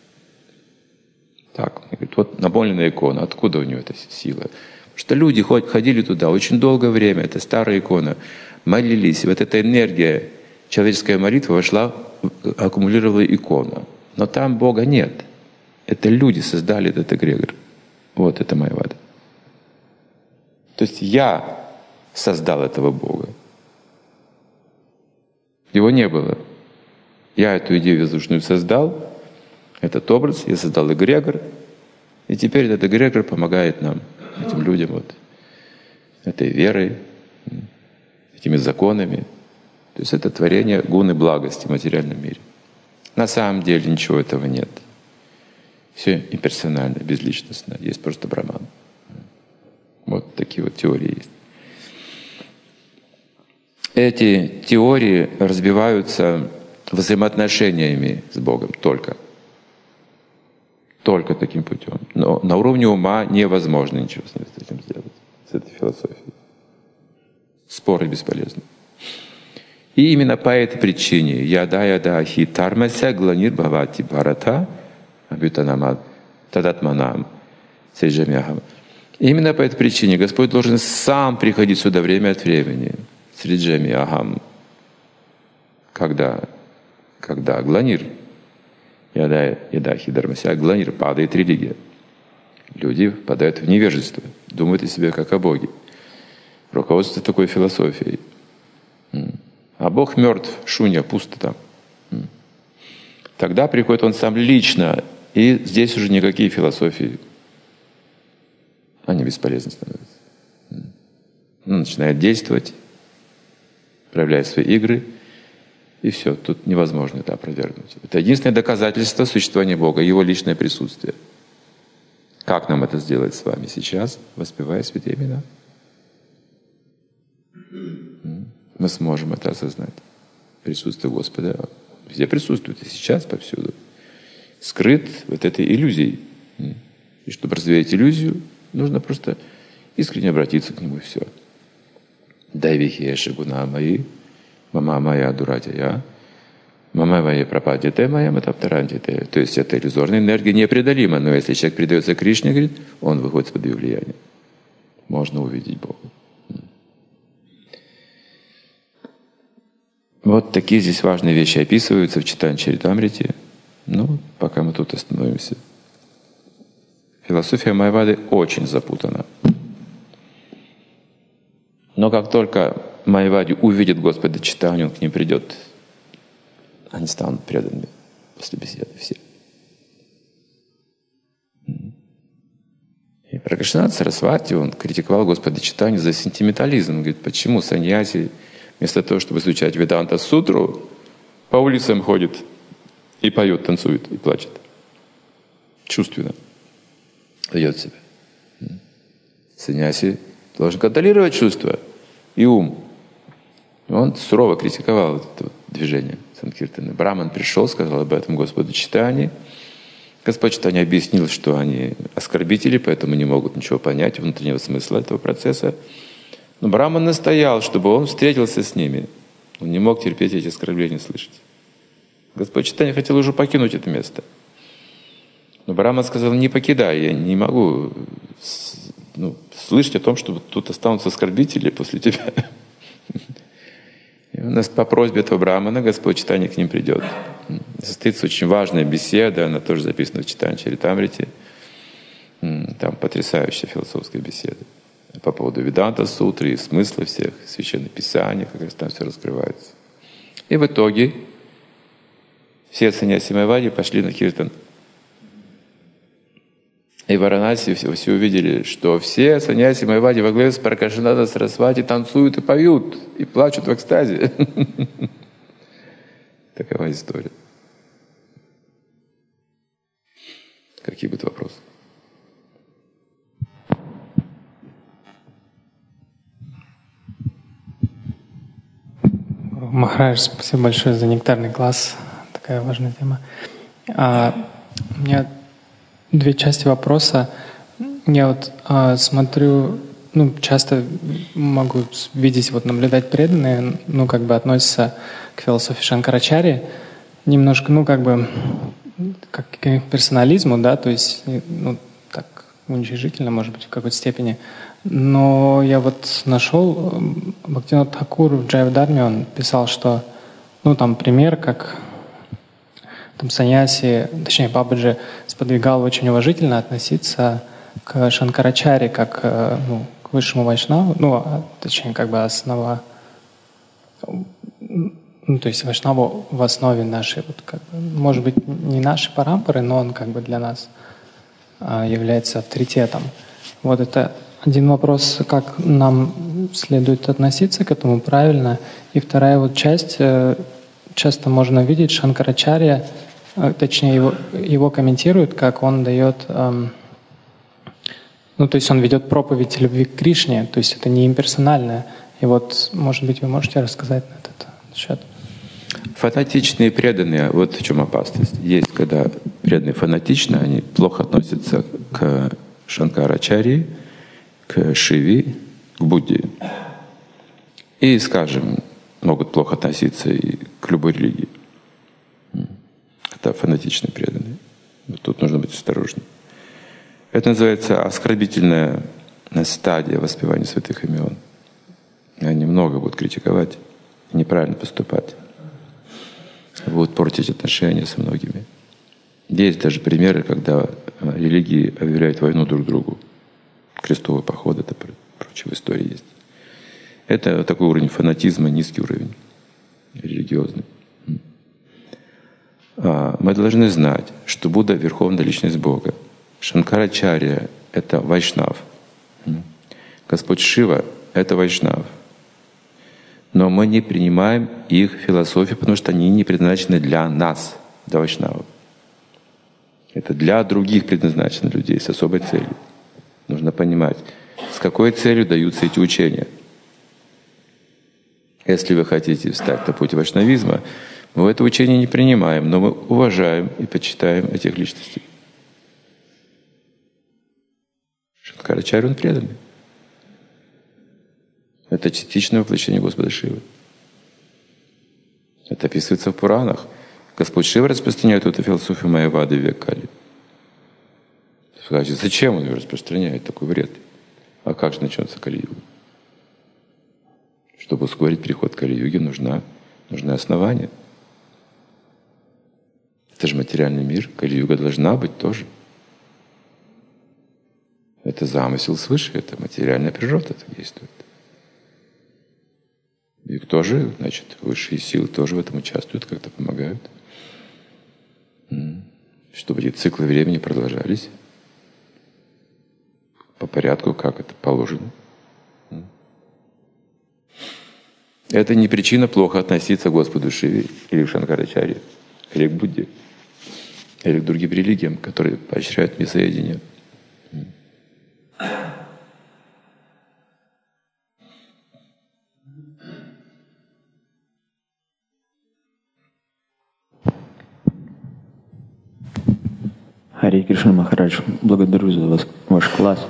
Так, говорит, вот наполненная икона, откуда у нее эта сила? Потому что люди ходили туда очень долгое время, это старая икона, молились, и вот эта энергия, человеческая молитва вошла, аккумулировала икону. Но там Бога нет. Это люди создали этот эгрегор. Вот это майявада. То есть я создал этого Бога. Его не было. Я эту идею воздушную создал, этот образ, я создал эгрегор, и теперь этот эгрегор помогает нам, этим людям, вот, этой верой, этими законами. То есть это творение гуны благости в материальном мире. На самом деле ничего этого нет. Все имперсонально, безличностно. Есть просто Брахман. Вот такие вот теории есть. Эти теории разбиваются взаимоотношениями с Богом только. Только таким путем. Но на уровне ума невозможно ничего с этим сделать, с этой философией. Споры бесполезны. И именно по этой причине яда яда хи тармася гланир бхавати бхарата абютанамад тадатманам сриджамяхам. Именно по этой причине Господь должен сам приходить сюда время от времени. Сриджамяхам. Когда? Когда гланир. Яда яда хи тармася гланир, падает религия. Люди впадают в невежество, думают о себе как о Боге. Руководство такой философией. А Бог мертв, шунья, пусто там. Тогда приходит Он сам лично, и здесь уже никакие философии, они бесполезны становятся. Он начинает действовать, проявляет свои игры, и все, тут невозможно это опровергнуть. Это единственное доказательство существования Бога, Его личное присутствие. Как нам это сделать с вами сейчас, воспевая святые имена? Мы сможем это осознать. Присутствие Господа везде присутствует, и сейчас повсюду. Скрыт вот этой иллюзией. И чтобы развеять иллюзию, нужно просто искренне обратиться к Нему, и все. Дайвихи шигуна мои, мама моя дуратия, мама моя пропадите моя, матаптарантите. То есть эта иллюзорная энергия непреодолима, но если человек предается Кришне, говорит, он выходит из-под ее влияния. Можно увидеть Бога. Вот такие здесь важные вещи описываются в Чайтанья-чаритамрите. Ну, пока мы тут остановимся. Философия Майявады очень запутана. Но как только Майявади увидит Господа Чайтанью, он к ним придет, они станут преданными после беседы все. И Пракашинат Сарасвати, он критиковал Господа Чайтанью за сентиментализм. Он говорит, почему саньяси вместо того, чтобы изучать Веданта-сутру, по улицам ходит и поет, танцует и плачет. Чувственно ведет себя. Саньяси должен контролировать чувства и ум. Он сурово критиковал это вот движение Санкиртаны. Браман пришел, сказал об этом Господу Чайтанье. Господь Чайтанья объяснил, что они оскорбители, поэтому не могут ничего понять внутреннего смысла этого процесса. Но Браман настоял, чтобы он встретился с ними. Он не мог терпеть эти оскорбления слышать. Господь Чайтанья хотел уже покинуть это место. Но Браман сказал, не покидай, я не могу ну, слышать о том, что тут останутся оскорбители после тебя. И у нас по просьбе этого Брамана Господь Чайтанья к ним придет. Состоится очень важная беседа, она тоже записана в Чайтанья-чаритамрите. Там потрясающая философская беседа по поводу Веданта-сутры и смысла всех священных писаний, как раз там все раскрывается. И в итоге все саньяси Майявади пошли на киртан. И в Варанаси все, все увидели, что все саньяси Майявади во главе с Пракашинатом Сарасвати танцуют и поют, и плачут в экстазе. Такова история. Какие будут вопросы? Махарадж, спасибо большое за нектарный класс. Такая важная тема. А, у меня две части вопроса. Я вот а, смотрю, ну, часто могу видеть, вот наблюдать преданные, ну, как бы относятся к философии Шанкарачарьи немножко, ну, как бы, как к персонализму, да, то есть, ну, так, уничижительно, может быть, в какой-то степени. Но я вот нашел, Бхактивинод Тхакур в Джайвадхарме, он писал, что, ну, там пример, как там саньяси, точнее, Бабаджи сподвигал очень уважительно относиться к Шанкарачарье как, ну, к высшему вайшнаву, ну, точнее, как бы основа, ну, то есть вайшнаву в основе нашей, вот, как бы, может быть, не нашей парампоры, но он как бы для нас является авторитетом. Вот это один вопрос, как нам следует относиться к этому правильно. И вторая вот часть, часто можно видеть, Шанкарачарья, точнее его, его комментируют, как он дает, эм, ну то есть он ведет проповедь любви к Кришне, то есть это не имперсональное. И вот, может быть, вы можете рассказать на этот счет? Фанатичные преданные, вот в чем опасность. Есть, когда преданные фанатично, они плохо относятся к Шанкарачарье, к Шиве, к Будде. И, скажем, могут плохо относиться и к любой религии. Это фанатичные преданные. Вот тут нужно быть осторожным. Это называется оскорбительная стадия воспевания святых имен. Они много будут критиковать, неправильно поступать, будут портить отношения с многими. Есть даже примеры, когда религии объявляют войну друг другу. Крестовый поход, это прочее в истории есть. Это такой уровень фанатизма, низкий уровень религиозный. Мы должны знать, что Будда — Верховная Личность Бога. Шанкарачарья — это Вайшнав. Господь Шива — это Вайшнав. Но мы не принимаем их философию, потому что они не предназначены для нас, для Вайшнавов. Это для других предназначено людей с особой целью. Нужно понимать, с какой целью даются эти учения. Если вы хотите встать на путь вайшнавизма, мы это учение не принимаем, но мы уважаем и почитаем этих личностей. Шанкарачарья, он преданный. Это частичное воплощение Господа Шивы. Это описывается в Пуранах. Господь Шива распространяет эту философию Майявады в век Кали. Скажите, зачем он ее распространяет, такой вред? А как же начнется Кали-юга? Чтобы ускорить переход к Кали-юге, нужна, нужны основания. Это же материальный мир. Кали-юга должна быть тоже. Это замысел свыше, это материальная природа так действует. И кто же, значит, высшие силы тоже в этом участвуют, как-то помогают. Чтобы эти циклы времени продолжались по порядку, как это положено. Это не причина плохо относиться к Господу Шиве или к Шанкарачарье, или к Будде, или к другим религиям, которые поощряют мясоедение. Харе Кришна Махарадж, благодарю за вас, ваш класс.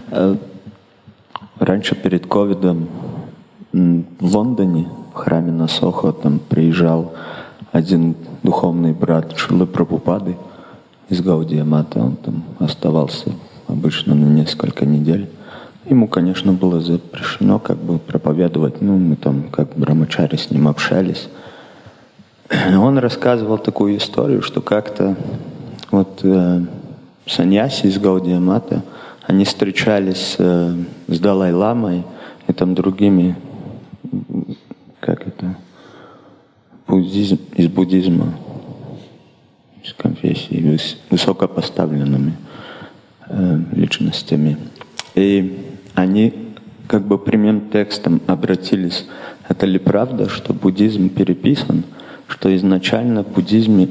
Раньше перед ковидом в Лондоне, в храме на Сохо, там приезжал один духовный брат Шрилы Прабхупады из Гаудия Мата. Он там оставался обычно на несколько недель. Ему, конечно, было запрещено как бы проповедовать. Ну, мы там как брамачари с ним общались. Он рассказывал такую историю, что как-то вот э, саньяси из Гаудия Мата, они встречались э, с Далай-ламой и там другими, как это, буддизм, из буддизма, из конфессии, выс, высокопоставленными э, личностями. И они как бы прямым текстом обратились: это ли правда, что буддизм переписан, что изначально в буддизме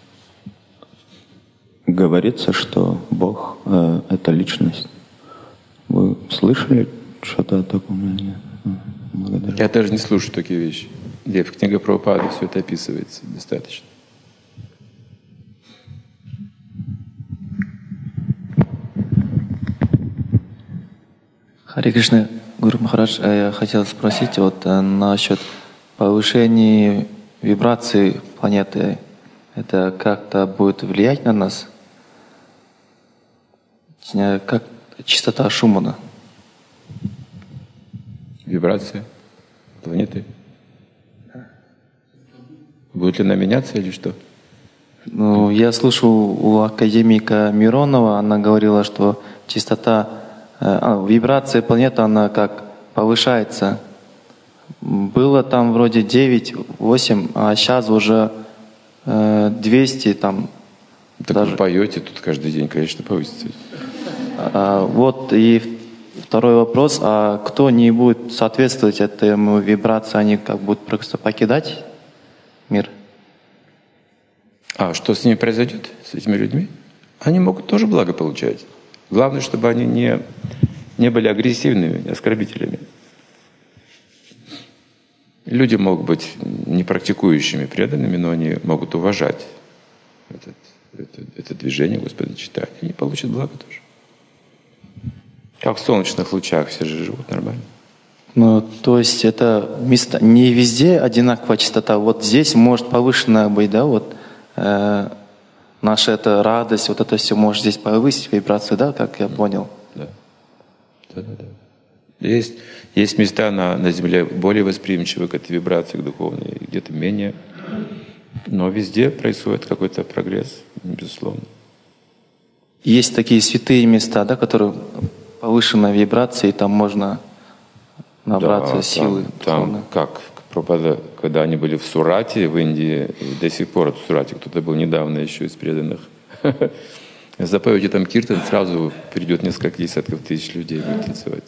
говорится, что Бог э, — это личность. Вы слышали что-то о таком? Благодарю. Я даже не слушаю такие вещи. Где в книге Прабхупады все это описывается достаточно. Харе Кришна, Гуру Махарадж, я хотел спросить вот насчет повышения вибрации планеты. Это как-то будет влиять на нас? Как частота Шумана? Вибрация планеты? Будет ли она меняться или что? Ну, я слышал у академика Миронова, она говорила, что частота, а, вибрация планеты, она как повышается. Было там вроде девять-восемь, а сейчас уже двести там. Так даже... вы поете тут каждый день, конечно, повысится. А, вот и второй вопрос, а кто не будет соответствовать этому вибрации, они как будут просто покидать мир? А что с ними произойдет, с этими людьми? Они могут тоже благо получать. Главное, чтобы они не, не были агрессивными, оскорбителями. Люди могут быть непрактикующими преданными, но они могут уважать этот это, это движение Господа читания, они получат благо тоже. Как в солнечных лучах все же живут нормально. Ну, то есть это место не везде одинаковая частота. Вот здесь может повышенная быть, да, вот э, наша эта радость, вот это все может здесь повысить вибрацию, да, как я понял. Да, да, да. да. Есть, есть места на, на Земле более восприимчивы к этой вибрации, к духовной, где-то менее. Но везде происходит какой-то прогресс, безусловно. Есть такие святые места, да, которые повышенная вибрация, и там можно набраться да, силы. Там, там как, Прабхупада, когда они были в Сурате, в Индии, до сих пор в Сурате, кто-то был недавно еще из преданных, запоете там киртан, сразу придет несколько десятков тысяч людей, будет танцевать.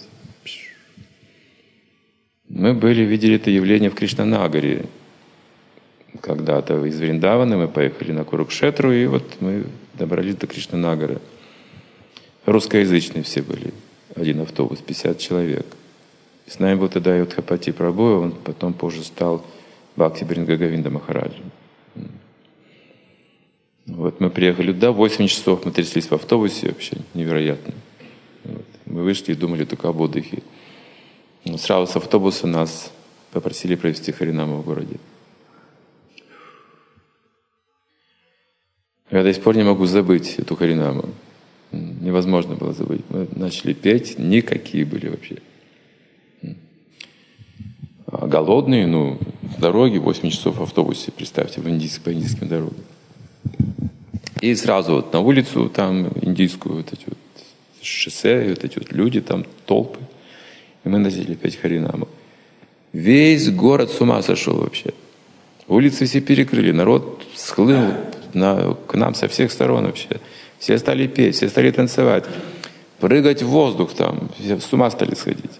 Мы были, видели это явление в Кришнанагаре. Когда-то из Вриндавана мы поехали на Курукшетру, и вот мы добрались до Кришнанагара. Русскоязычные все были. Один автобус, пятьдесят человек. С нами был тогда и Удхапати Прабху, он потом позже стал Бхакти Бринга Говинда Махараджем. Вот мы приехали туда, восемь часов мы тряслись в автобусе, вообще невероятно. Вот. Мы вышли и думали только об отдыхе. Но сразу с автобуса нас попросили провести Харинаму в городе. Я до сих пор не могу забыть эту Харинаму. Невозможно было забыть. Мы начали петь, никакие были вообще. А голодные, ну, дороги, восемь часов в автобусе, представьте, в индийск, по индийским дорогам. И сразу вот на улицу, там, индийскую, вот эти вот шоссе, вот эти вот люди, там, толпы. И мы начали петь Харинаму. Весь город с ума сошел вообще. Улицы все перекрыли, народ схлынул на, к нам со всех сторон вообще. Все стали петь, все стали танцевать, прыгать в воздух там, все с ума стали сходить.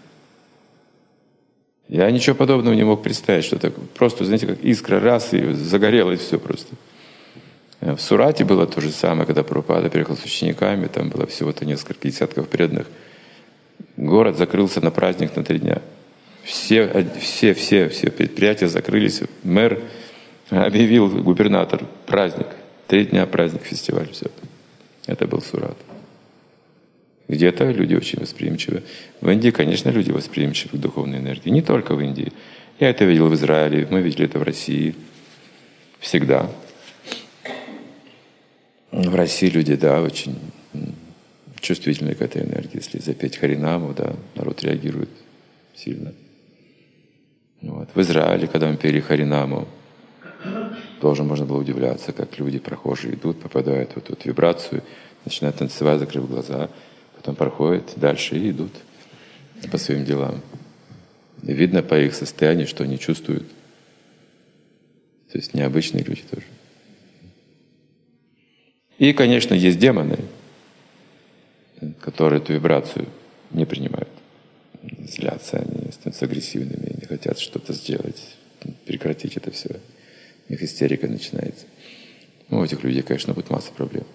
Я ничего подобного не мог представить, что так просто, знаете, как искра раз и загорелось все просто. В Сурате было то же самое, когда Прабхупада приехал с учениками, там было всего-то несколько десятков преданных. Город закрылся на праздник на три дня. Все, все, все, все предприятия закрылись. Мэр объявил, губернатор, праздник. Три дня праздник, фестиваль, все. Это был Сурат. Где-то люди очень восприимчивы. В Индии, конечно, люди восприимчивы к духовной энергии. Не только в Индии. Я это видел в Израиле, мы видели это в России. Всегда. В России люди, да, очень чувствительны к этой энергии. Если запеть Харинаму, да, народ реагирует сильно. Вот. В Израиле, когда мы пели Харинаму, тоже можно было удивляться, как люди, прохожие, идут, попадают в эту вот вибрацию, начинают танцевать, закрыв глаза, потом проходят дальше и идут по своим делам. И видно по их состоянию, что они чувствуют. То есть необычные люди тоже. И, конечно, есть демоны, которые эту вибрацию не принимают. Злятся, они становятся агрессивными, не хотят что-то сделать, прекратить это все. У них истерика начинается. Ну, у этих людей, конечно, будет масса проблем.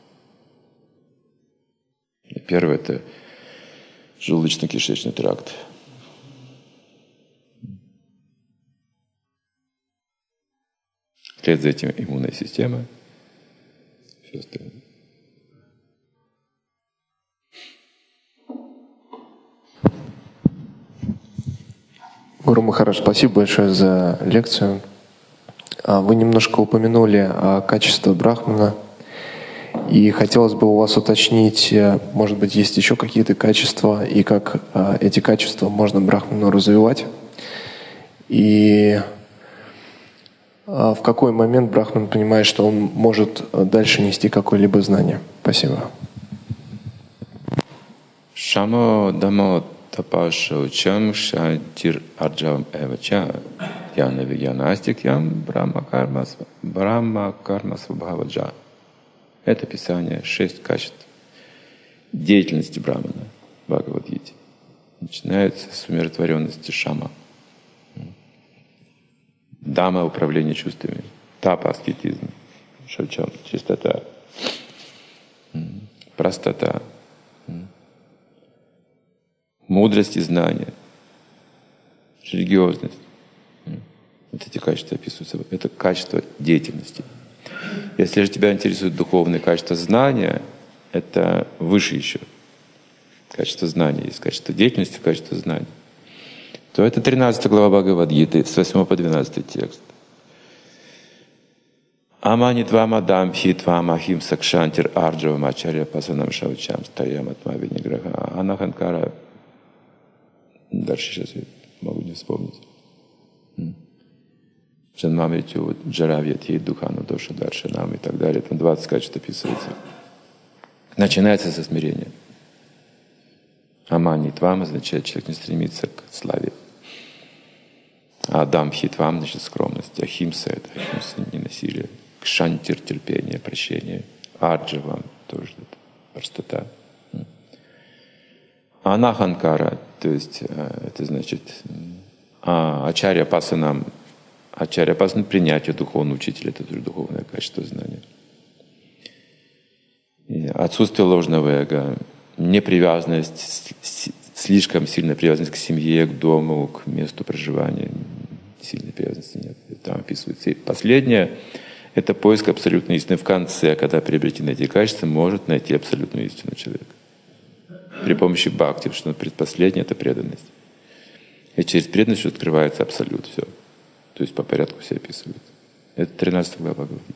И первое — это желудочно-кишечный тракт. Вслед за этим иммунная система. Все остальное. Гуру Махарадж, спасибо большое за лекцию. Вы немножко упомянули о качестве брахмана, и хотелось бы у вас уточнить, может быть, есть еще какие-то качества, и как эти качества можно брахману развивать, и в какой момент брахман понимает, что он может дальше нести какое-либо знание. Спасибо. Шамо дамо тапашаучам шантир арджавам эвача яна вигьянастикьям брахма карма свабхаваджа. Это Писание, шесть качеств деятельности брамана в Бхагавад-гите. Начинается с умиротворенности шама. Дама — управление чувствами. Тапа — аскетизм. Шаучам — чистота. Простота. Мудрость и знание. Религиозность. Вот эти качества описываются. Это качество деятельности. Если же тебя интересует духовное качество знания, это выше еще. Качество знания есть, качество деятельности, качество знаний. То это тринадцатая глава Бхагавад-гиты, с восьмого по двенадцатый текст. Амани твама дамхи твама хим сакшантир арджава мачарья пасанам шавчам стаям атмави ниграха. Анаханкара. Дальше сейчас я могу не вспомнить. Джанмамритю, Джаравьятхи, Духану, Дошу, Даршанам и так далее. Там двадцать качеств описывается. Начинается со смирения. Амани твам означает, человек не стремится к славе. А дамхи твам, значит, скромность. Ахимса — это ахимса, не насилие. Кшантир — терпение, прощение. Арджавам — тоже это простота. Анаханкара, то есть это значит а, ачарья пасанам. Ачарья пасана — принятие духовного учителя, это тоже духовное качество знания. И отсутствие ложного эго, непривязанность, слишком сильная привязанность к семье, к дому, к месту проживания. Сильной привязанности нет. Там описывается. И последнее — это поиск абсолютной истины. В конце, когда приобретены эти качества, может найти абсолютную истину человек. При помощи бхакти, потому что предпоследнее — это преданность. И через преданность открывается абсолют. Все. То есть по порядку все описывают. Это тринадцатая глава Бхагавад-гиты.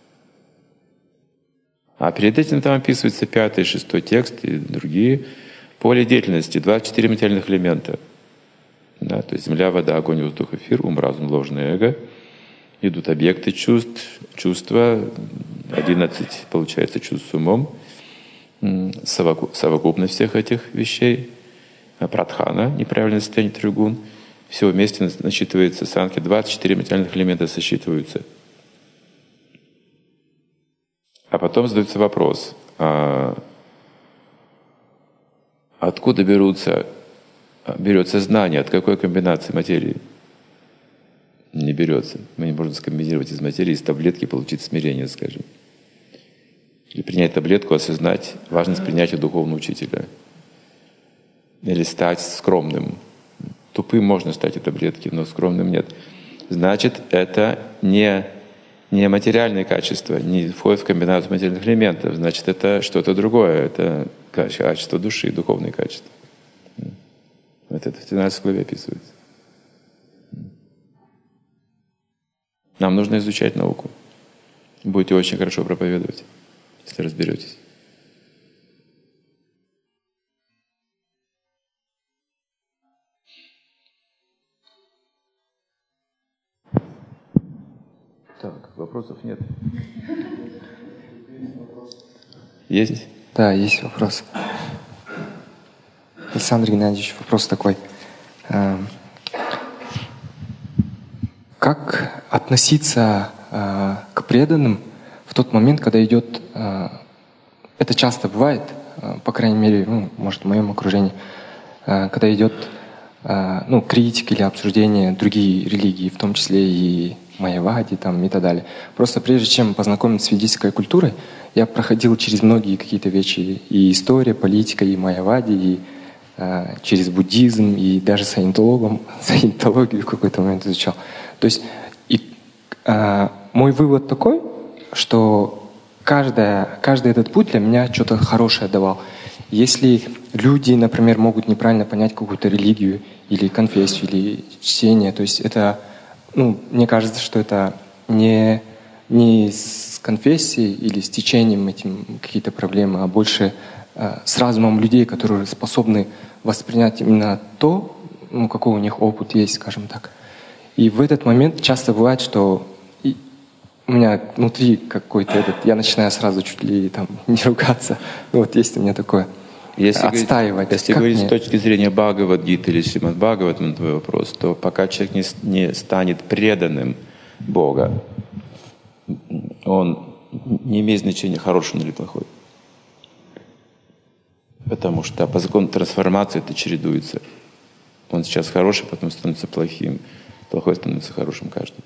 А перед этим там описывается пятый и шестой текст и другие. Поле деятельности, двадцать четыре материальных элемента. Да, то есть земля, вода, огонь, воздух, эфир, ум, разум, ложное эго. Идут объекты чувств, чувства, одиннадцать, получается, чувств с умом, совокупность всех этих вещей, прадхана, неправильное состояние тригун. Все вместе насчитывается санхи, двадцать четыре материальных элемента сосчитываются. А потом задается вопрос, а откуда берутся, берется знание, от какой комбинации материи? Не берется. Мы не можем скомбинировать из материи, из таблетки получить смирение, скажем. Или принять таблетку, осознать важность принятия духовного учителя. Или стать скромным. Тупым можно стать от таблетки, но скромным нет. Значит, это не, не материальные качества, не входит в комбинацию материальных элементов. Значит, это что-то другое. Это качество души, духовные качества. Вот это в тринадцатой главе описывается. Нам нужно изучать науку. Будете очень хорошо проповедовать, если разберетесь. Так, вопросов нет. Есть? Да, есть вопрос. Александр Геннадьевич, вопрос такой. Как относиться к преданным в тот момент, когда идет, это часто бывает, по крайней мере, ну, может, в моем окружении, когда идет ну, критика или обсуждение другие религии, в том числе и майявади там, и так далее. Просто прежде чем познакомиться с ведической культурой, я проходил через многие какие-то вещи, и история, политика, и майявади, и э, через буддизм, и даже саентологом, саентологию в какой-то момент изучал. То есть и, э, мой вывод такой, что каждая, каждый этот путь для меня что-то хорошее давал. Если люди, например, могут неправильно понять какую-то религию или конфессию, или чтение, то есть это, ну, мне кажется, что это не, не с конфессией или с течением этим какие-то проблемы, а больше э, с разумом людей, которые способны воспринять именно то, ну, какой у них опыт есть, скажем так. И в этот момент часто бывает, что и у меня внутри какой-то этот, я начинаю сразу чуть ли там не ругаться. Ну, вот есть у меня такое. Если отстаивать. Говорить, если как говорить мне? с точки зрения Бхагавад-гиты или Шримад Бхагаватам, на твой вопрос, то пока человек не, не станет преданным Бога, он не имеет значения, хороший он или плохой. Потому что по закону трансформации это чередуется. Он сейчас хороший, потом становится плохим. Плохой становится хорошим каждый.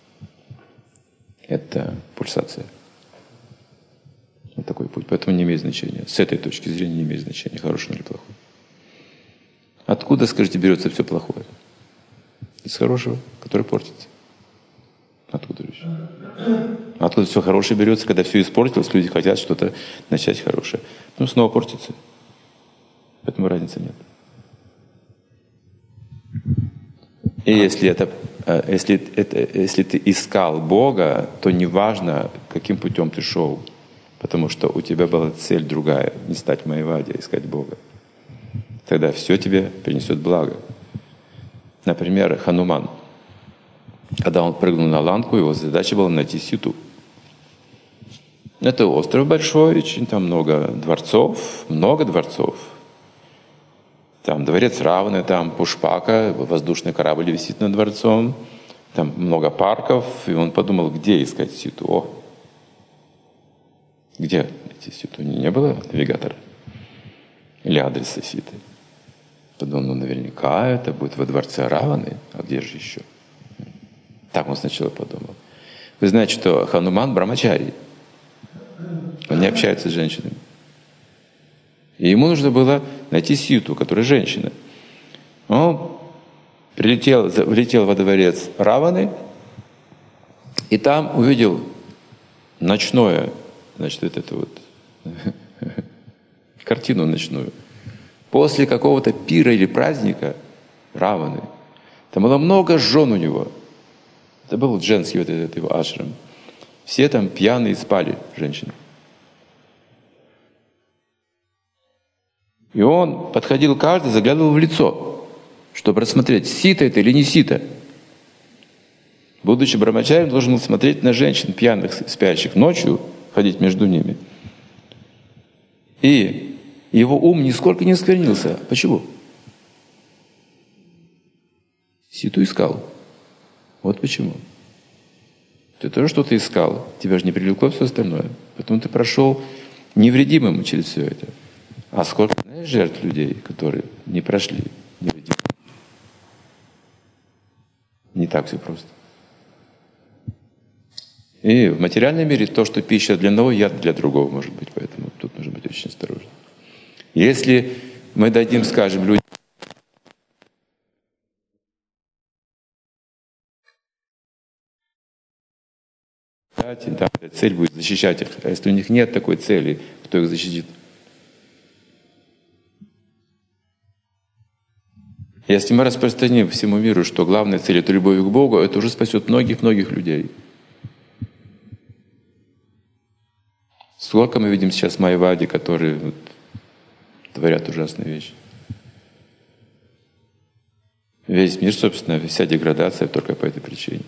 Это пульсация. Вот такой путь. Поэтому не имеет значения. С этой точки зрения не имеет значения, хороший он или плохой. Откуда, скажите, берется все плохое? Из хорошего, который портится. Откуда же еще? Откуда все хорошее берется, когда все испортилось, люди хотят что-то начать хорошее. Ну, снова портится. Поэтому разницы нет. И если, это, если, это, если ты искал Бога, то неважно, каким путем ты шел, потому что у тебя была цель другая, не стать майявади, а искать Бога. Тогда все тебе принесет благо. Например, Хануман. Когда он прыгнул на ланку, его задача была найти Ситу. Это остров большой, очень там много дворцов, много дворцов. Там дворец Раваны, там Пушпака, воздушный корабль висит над дворцом, там много парков, и он подумал, где искать Ситу. О, где найти Ситу? Не было навигатора или адреса Ситы. Подумал, ну наверняка это будет во дворце Раваны, а где же еще? Так он сначала подумал. Вы знаете, что Хануман брамачари, он не общается с женщинами. И ему нужно было найти Ситу, которая женщина. Он прилетел, влетел во дворец Раваны, и там увидел ночное, значит, вот это вот, картину ночную. После какого-то пира или праздника Раваны, там было много жен у него. Это был женский вот этот его ашрам. Все там пьяные спали, женщины. И он подходил каждый, заглядывал в лицо, чтобы рассмотреть, сита это или не сита. Будучи брамачарием, должен был смотреть на женщин, пьяных, спящих ночью, ходить между ними. И его ум нисколько не осквернился. Почему? Ситу искал. Вот почему. Ты тоже что-то искал, тебя же не привлекло все остальное. Поэтому ты прошел невредимым через все это. А сколько, знаешь, жертв людей, которые не прошли невредимым? Не так все просто. И в материальном мире то, что пища для одного, яд для другого может быть. Поэтому тут нужно быть очень осторожным. Если мы дадим, скажем, людям, да, цель будет защищать их. А если у них нет такой цели, кто их защитит? Если мы распространим всему миру, что главная цель — это любовь к Богу, это уже спасет многих-многих людей. Сколько мы видим сейчас майявади, которые вот, творят ужасные вещи. Весь мир, собственно, вся деградация только по этой причине.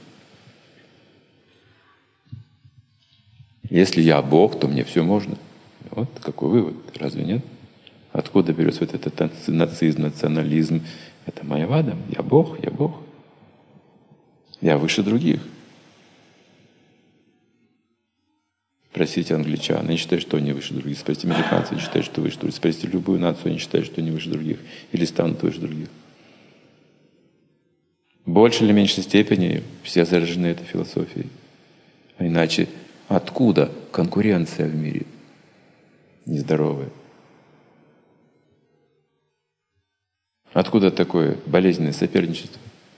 Если я Бог, то мне все можно. Вот какой вывод, разве нет? Откуда берется вот этот нацизм, национализм? Это майявада. Я Бог, я Бог. Я выше других. Спросите англичан, они считают, что они выше других. Спросите американцев, они считают, что выше других. Спросите любую нацию, они считают, что они выше других. Или станут выше других. В большей или меньшей степени все заражены этой философией. А иначе откуда конкуренция в мире нездоровая? Откуда такое болезненное соперничество?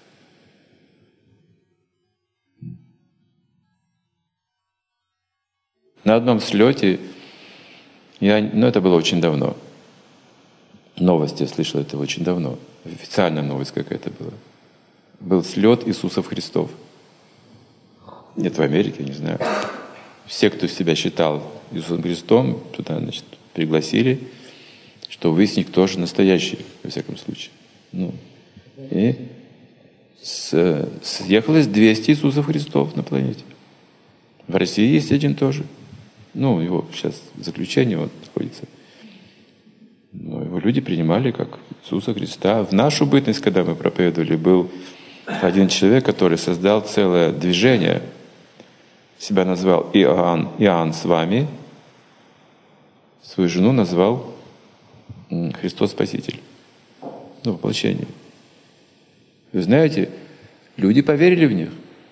На одном слете, я, ну это было очень давно, новость я слышал это очень давно, официальная новость какая-то была. Был слет Иисусов Христов. Нет, в Америке, не знаю. Все, кто себя считал Иисусом Христом, туда, значит, пригласили, чтобы выяснить, кто же настоящий, во всяком случае. Ну, и с, съехалось двести Иисусов Христов на планете. В России есть один тоже. Ну, его сейчас в заключении вот находится. Но его люди принимали как Иисуса Христа. В нашу бытность, когда мы проповедовали, был один человек, который создал целое движение, себя назвал Иоанн, Иоанн с вами, свою жену назвал Христос Спаситель. Ну, воплощение. Вы знаете, люди поверили в них.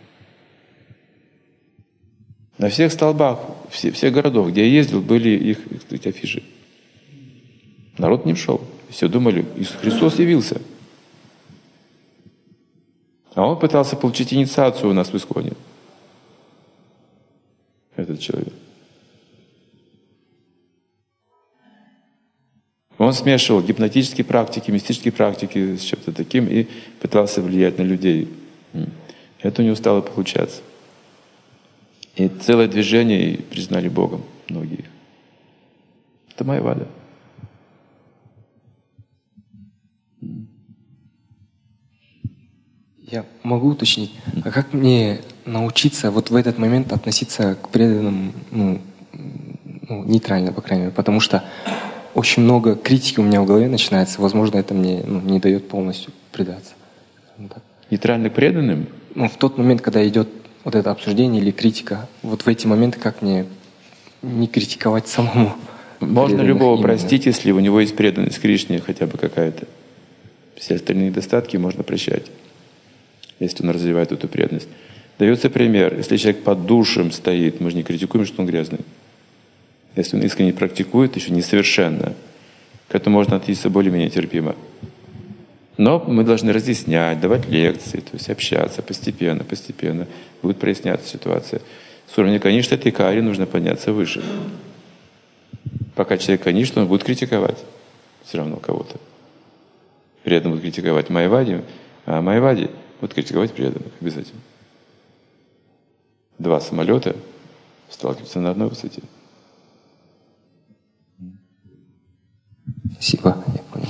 На всех столбах, все, всех городов, где я ездил, были их, кстати, афиши. Народ не шел. Все думали, Иисус Христос явился. А он пытался получить инициацию у нас в Исконе. этот человек. Он смешивал гипнотические практики, мистические практики с чем-то таким и пытался влиять на людей. Это у него стало получаться. И целое движение признали Богом многие. Это майявада. Я могу уточнить, а как мне научиться вот в этот момент относиться к преданным, ну, ну, нейтрально, по крайней мере, потому что очень много критики у меня в голове начинается, возможно, это мне ну, не дает полностью предаться. Нейтрально к преданным? Ну, в тот момент, когда идет вот это обсуждение или критика, вот в эти моменты как мне не критиковать самому? Можно любого именно. простить, если у него есть преданность Кришне хотя бы какая-то. Все остальные недостатки можно прощать, если он развивает эту преданность. Дается пример. Если человек под душем стоит, мы же не критикуем, что он грязный. Если он искренне практикует, еще несовершенно, к этому можно относиться более-менее терпимо. Но мы должны разъяснять, давать лекции, то есть общаться постепенно, постепенно. Будет проясняться ситуация. С уровня Каништы этой кари нужно подняться выше. Пока человек Каништа, он будет критиковать все равно кого-то. Преданный будет критиковать майявади, а майявади будет критиковать преданных обязательно. Два самолета сталкиваются на одной высоте. Спасибо, я понял.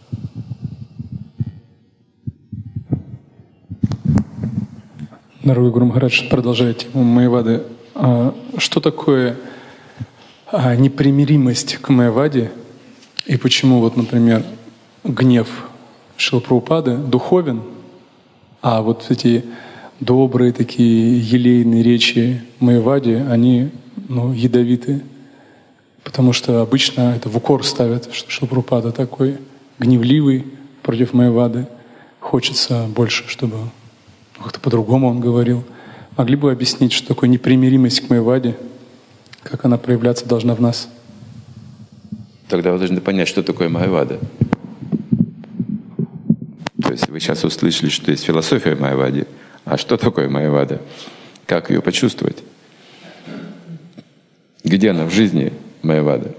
Дорогой Гуру Махарадж, продолжая тему майявады, а что такое а, непримиримость к майяваде и почему, вот, например, гнев Шрилы Прабхупады духовен, а вот эти добрые такие елейные речи майявади, они ну, ядовиты? Потому что обычно это в укор ставят, что Шрила Прабхупада такой гневливый против майявады. Хочется больше, чтобы как-то по-другому он говорил. Могли бы вы объяснить, что такое непримиримость к майяваде, как она проявляться должна в нас? Тогда вы должны понять, что такое майявада. То есть вы сейчас услышали, что есть философия майявади. А что такое майявада? Как ее почувствовать? Где она в жизни, майявада?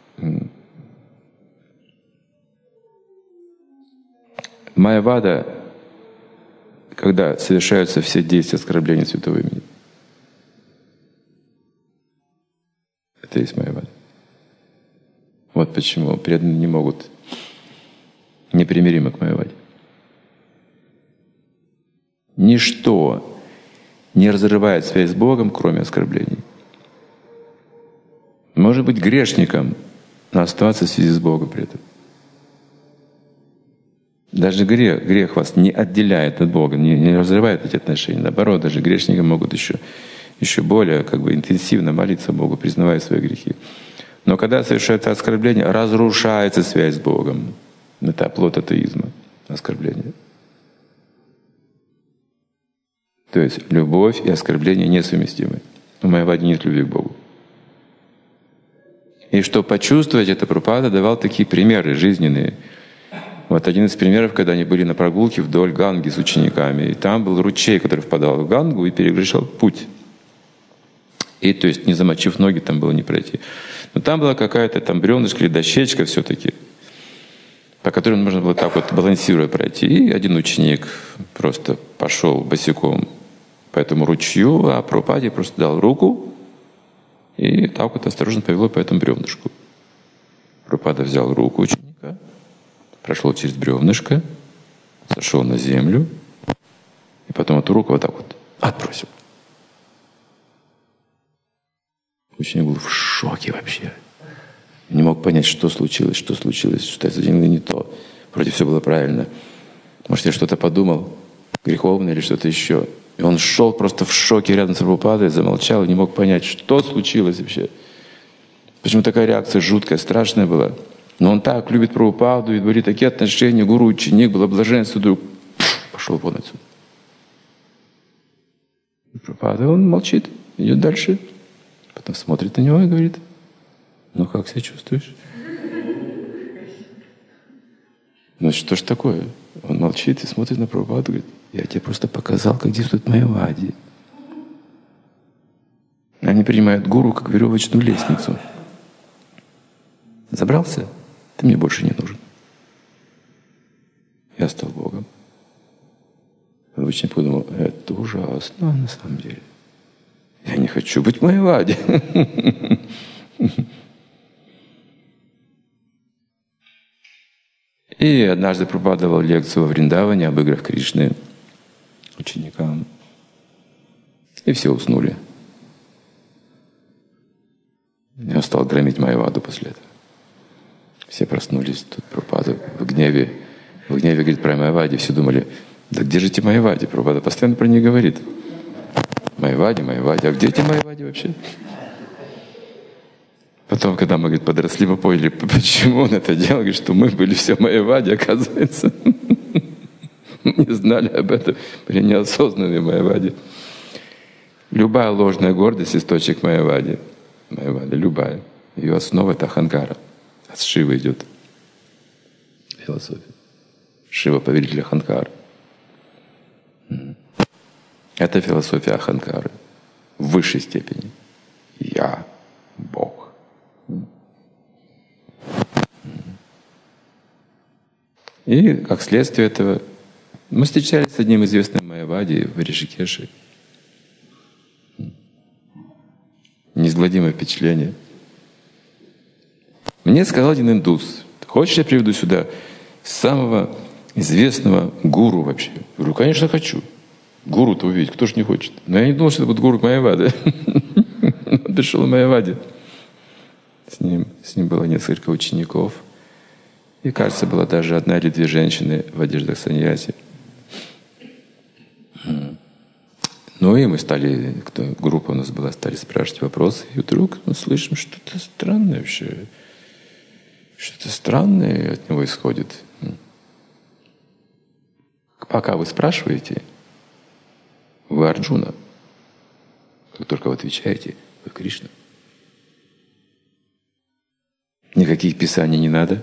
Майявада, когда совершаются все действия оскорбления святого имени. Это и есть майявада. Вот почему преданные не могут непримиримы к майяваде. Ничто не разрывает связь с Богом, кроме оскорблений. Может быть грешником, но оставаться в связи с Богом при этом. Даже грех, грех вас не отделяет от Бога, не, не разрывает эти отношения. Наоборот, даже грешники могут еще, еще более как бы, интенсивно молиться Богу, признавая свои грехи. Но когда совершается оскорбление, разрушается связь с Богом. Это плод атеизма, оскорбление. То есть любовь и оскорбление несовместимы. У майявади нет любви к Богу. И чтобы почувствовать это, Прабхупада давал такие примеры жизненные. Вот один из примеров, когда они были на прогулке вдоль Ганги с учениками. И там был ручей, который впадал в Гангу и перегрешал путь. И то есть не замочив ноги, там было не пройти. Но там была какая-то там бревнышко или дощечка все-таки, по которой можно было так вот балансируя пройти. И один ученик просто пошел босиком по этому ручью, а Прабхупаде просто дал руку и так вот осторожно повело по этому бревнышку. Прабхупада взял руку ученика, прошел через бревнышко, сошел на землю и потом эту руку вот так вот отбросил. Ученик был в шоке вообще. Не мог понять, что случилось, что случилось, что это не то. Вроде все было правильно. Может, я что-то подумал, греховное или что-то еще. И он шел просто в шоке рядом с Прабхупадой, замолчал и не мог понять, что случилось вообще. Почему такая реакция жуткая, страшная была. Но он так любит Прабхупаду и говорит, такие отношения, гуру-ученик, было блаженство, вдруг пошел вон отсюда. И Прабхупада, он молчит, идет дальше. Потом смотрит на него и говорит, ну как себя чувствуешь? Ну что ж такое? Он молчит и смотрит на Прабхупаду и говорит, я тебе просто показал, как действует майявади. Они принимают гуру как веревочную лестницу. Забрался? Ты мне больше не нужен. Я стал Богом. Ученик подумал, это ужасно на самом деле. Я не хочу быть в Майяваде. И однажды Прабхупада давал лекцию во Вриндаване об играх Кришны ученикам. И все уснули. Я стал громить Майяваду после этого. Все проснулись. Тут Прабхупада в гневе, в гневе говорит про Майяваде. Все думали, да где же эти Майявади? Прабхупада постоянно про них говорит. Майявади, Майявади. А где эти Майявади вообще? Потом, когда мы, говорит, подросли, мы поняли, почему он это делал, говорит, что мы были все Майявади, оказывается. Не знали об этом, были неосознанные Майявади. Любая ложная гордость — источник Майявади. Майявади, любая. Ее основа — это Аханкара. От Шивы идет философия. Шива — повелитель Аханкара. Это философия Аханкары в высшей степени. Я — Бог. И как следствие этого мы встречались с одним известным Майявади в Ришикеше. Неизгладимое впечатление. Мне сказал один индус: хочешь, я приведу сюда самого известного гуру вообще? Я говорю, конечно, хочу. Гуру-то увидеть, кто же не хочет? Но я не думал, что это будет гуру Майявады. Он пришел в Майяваде. С ним, с ним было несколько учеников. И, кажется, была даже одна или две женщины в одеждах саньяси. Ну и мы стали, кто, группа у нас была, стали спрашивать вопросы. И вдруг мы слышим, что-то странное вообще. Что-то странное от него исходит. Пока вы спрашиваете, вы Арджуна. Как только вы отвечаете, вы Кришна. Никаких писаний не надо.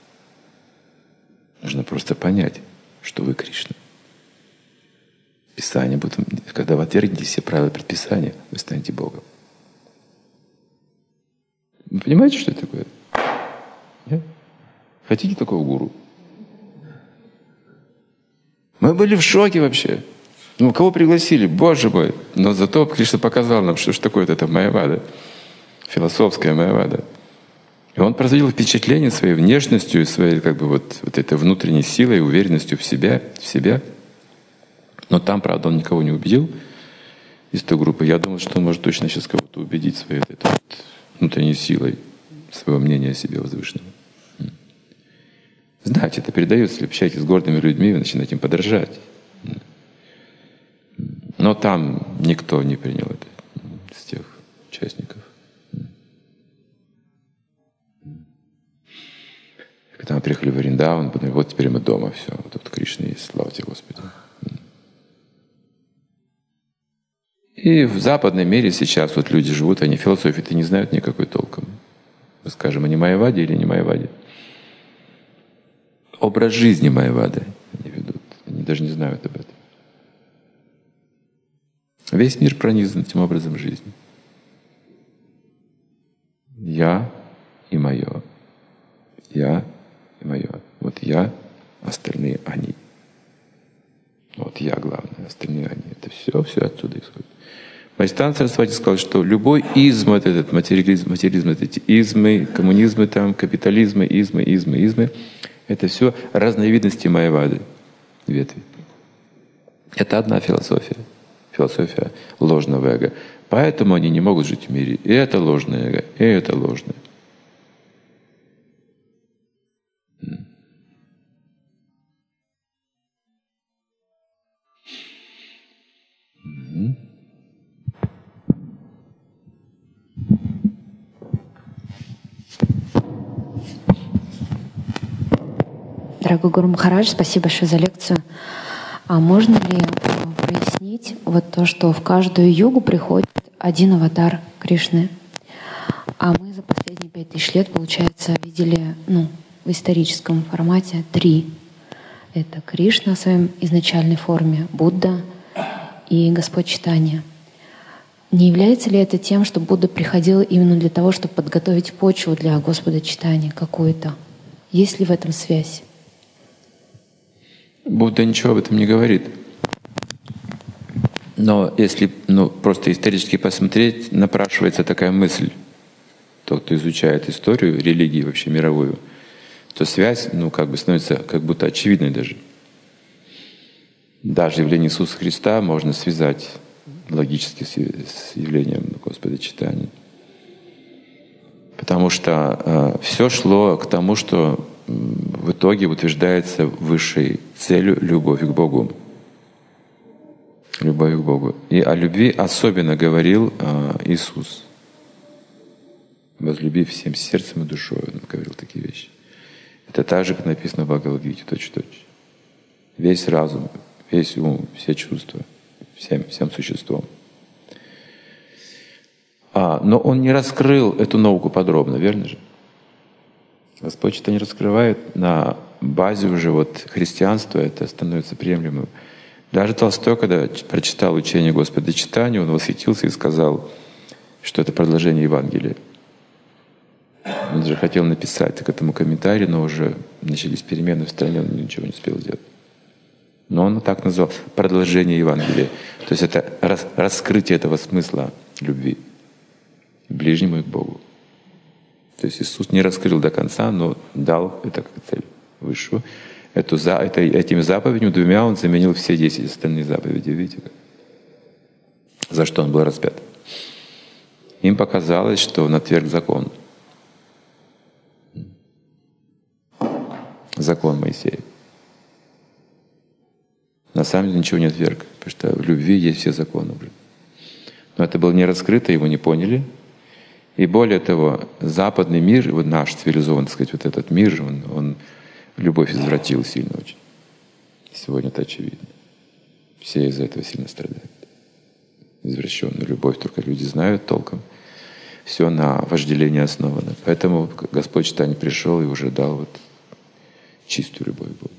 Нужно просто понять, что вы Кришна. Писание будет, когда вы отвергнете все правила предписания, вы станете Богом. Вы понимаете, что это такое? Нет? Хотите такого гуру? Мы были в шоке вообще. Ну, кого пригласили? Боже мой! Но зато Кришна показал нам, что же такое это Майявада. Философская Майявада. И он производил впечатление своей внешностью, своей как бы вот, вот этой внутренней силой, уверенностью в себя, в себя. Но там, правда, он никого не убедил из той группы. Я думал, что он может точно сейчас кого-то убедить своей этой вот внутренней силой, своего мнения о себе возвышенного. Знаете, это передается, если общаетесь с гордыми людьми, вы начинаете им подражать. Но там никто не принял это из тех участников. Когда мы приехали в Вриндаван, подумали, вот теперь мы дома, все, вот тут Кришна есть, слава тебе, Господи. И в западном мире сейчас вот люди живут, они философии-то не знают никакой толком. Мы скажем, они Майявади или не Майявади. Образ жизни Майявады они ведут, они даже не знают об этом. Весь мир пронизан этим образом жизни. Я и мое. Я и мое. Вот я, остальные они. Вот я главное, остальные они. Это все, все отсюда исходит. Бхактисиданта Сарасвати сказал, что любой изм, вот этот материализм, материализм, вот эти измы, коммунизмы, там, капитализмы, измы, измы, измы, это все разновидности Майявады, ветви. Это одна философия. Философия ложного эго. Поэтому они не могут жить в мире. И это ложное эго, и это ложное. Дорогой Гуру Махарадж, спасибо большое за лекцию. А можно ли прояснить вот то, что в каждую югу приходит один аватар Кришны? А мы за последние пять тысяч лет, получается, видели, ну, в историческом формате три. Это Кришна в своей изначальной форме, Будда и Господь Чайтанья. не является ли это тем, что Будда приходил именно для того, чтобы подготовить почву для Господа читания какую-то? Есть ли в этом связь? Будда ничего об этом не говорит. Но если ну, просто исторически посмотреть, напрашивается такая мысль. Тот, кто изучает историю религии вообще мировую, то связь ну, как бы становится как будто очевидной даже. Даже явление Иисуса Христа можно связать логически с явлением Господа читания. Потому что э, все шло к тому, что э, в итоге утверждается высшей целью любовь к Богу. Любовь к Богу. И о любви особенно говорил э, Иисус. Возлюби всем сердцем и душой, Он говорил такие вещи. Это так же, как написано в Бхагавад-гите, точь-в-точь. Весь разум, весь ум, все чувства, всем, всем существом. А, но Он не раскрыл эту науку подробно, верно же? Господь что-то не раскрывает. На базе уже вот христианства это становится приемлемым. Даже Толстой, когда прочитал учение Господа читания, он восхитился и сказал, что это продолжение Евангелия. Он же хотел написать к этому комментарий, но уже начались перемены в стране, он ничего не успел сделать. Но он так назвал продолжение Евангелия. То есть это рас, раскрытие этого смысла любви к ближнему и к Богу. То есть Иисус не раскрыл до конца, но дал это как цель высшую. Эту, это, этими заповедями двумя он заменил все десять остальные заповеди. Видите? За что он был распят. Им показалось, что он отверг закон. Закон Моисея. На самом деле ничего не отверг, потому что в любви есть все законы уже. Но это было не раскрыто, его не поняли. И более того, западный мир, вот наш цивилизованный, так сказать, вот этот мир, он, он любовь извратил сильно очень. Сегодня это очевидно. Все из-за этого сильно страдают. Извращенную любовь только люди знают толком. Все на вожделении основано. Поэтому Господь читание пришел и уже дал вот чистую любовь к Богу.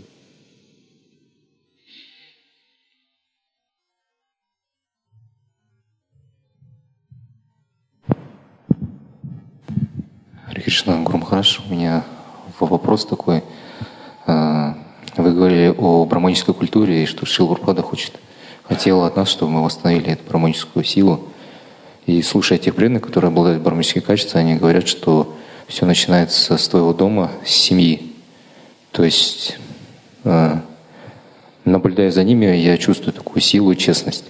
Харе Кришна, Гуру Махарадж, у меня вопрос такой. Вы говорили о браманической культуре и что Шрила Прабхупада хочет, хотел от нас, чтобы мы восстановили эту браманическую силу. И слушая тех преданных, которые обладают браманическими качествами, они говорят, что все начинается с твоего дома, с семьи. То есть, наблюдая за ними, я чувствую такую силу и честность.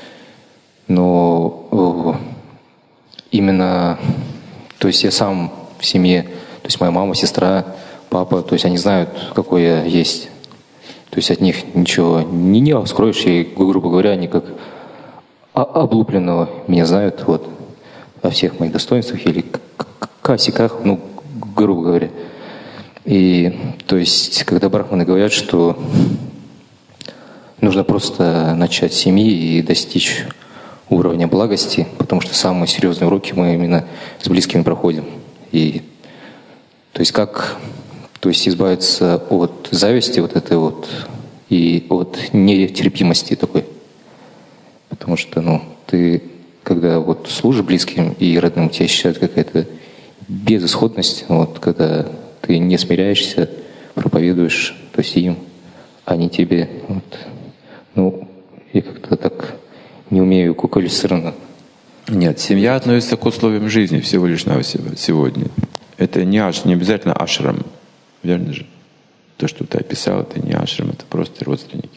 Но именно, то есть я сам в семье, то есть моя мама, сестра, папа, то есть они знают, какой я есть. То есть от них ничего не, не скроешь, и, грубо говоря, они как облупленного меня знают вот, о всех моих достоинствах или косяках, ну, грубо говоря. И то есть, когда брахманы говорят, что нужно просто начать с семьи и достичь уровня благости, потому что самые серьезные уроки мы именно с близкими проходим. И то есть как то есть избавиться от зависти вот этой вот и от нетерпимости такой. Потому что, ну, ты, когда вот служишь близким и родным, у тебя ощущает какая-то безысходность, вот, когда ты не смиряешься, проповедуешь, то есть им, а не тебе. Вот. Ну, я как-то так не умею куколюстрированно. Нет, семья относится к условиям жизни всего лишь навсего сегодня. Это не, аш, не обязательно ашрам, верно же? То, что ты описал, это не ашрам, это просто родственники.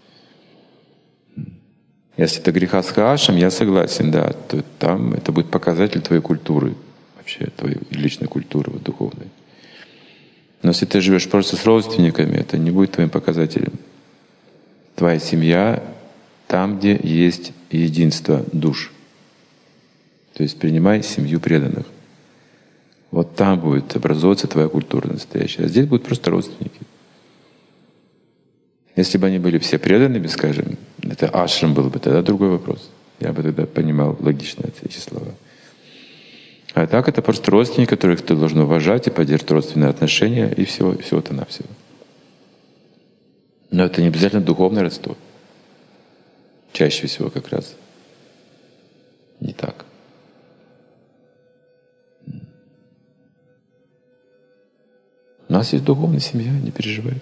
Если это грехастха ашрам, я согласен, да, то там это будет показатель твоей культуры, вообще твоей личной культуры, вот, духовной. Но если ты живешь просто с родственниками, это не будет твоим показателем. Твоя семья там, где есть единство душ. То есть принимай семью преданных. Вот там будет образовываться твоя культура настоящая. А здесь будут просто родственники. Если бы они были все преданными, скажем, это ашрам был бы, тогда другой вопрос. Я бы тогда понимал логично эти слова. А так это просто родственники, которых ты должен уважать и поддерживать родственные отношения, и всего, всего-то навсего. Но это не обязательно духовное родство. Чаще всего как раз не так. нас есть духовная семья, не переживай.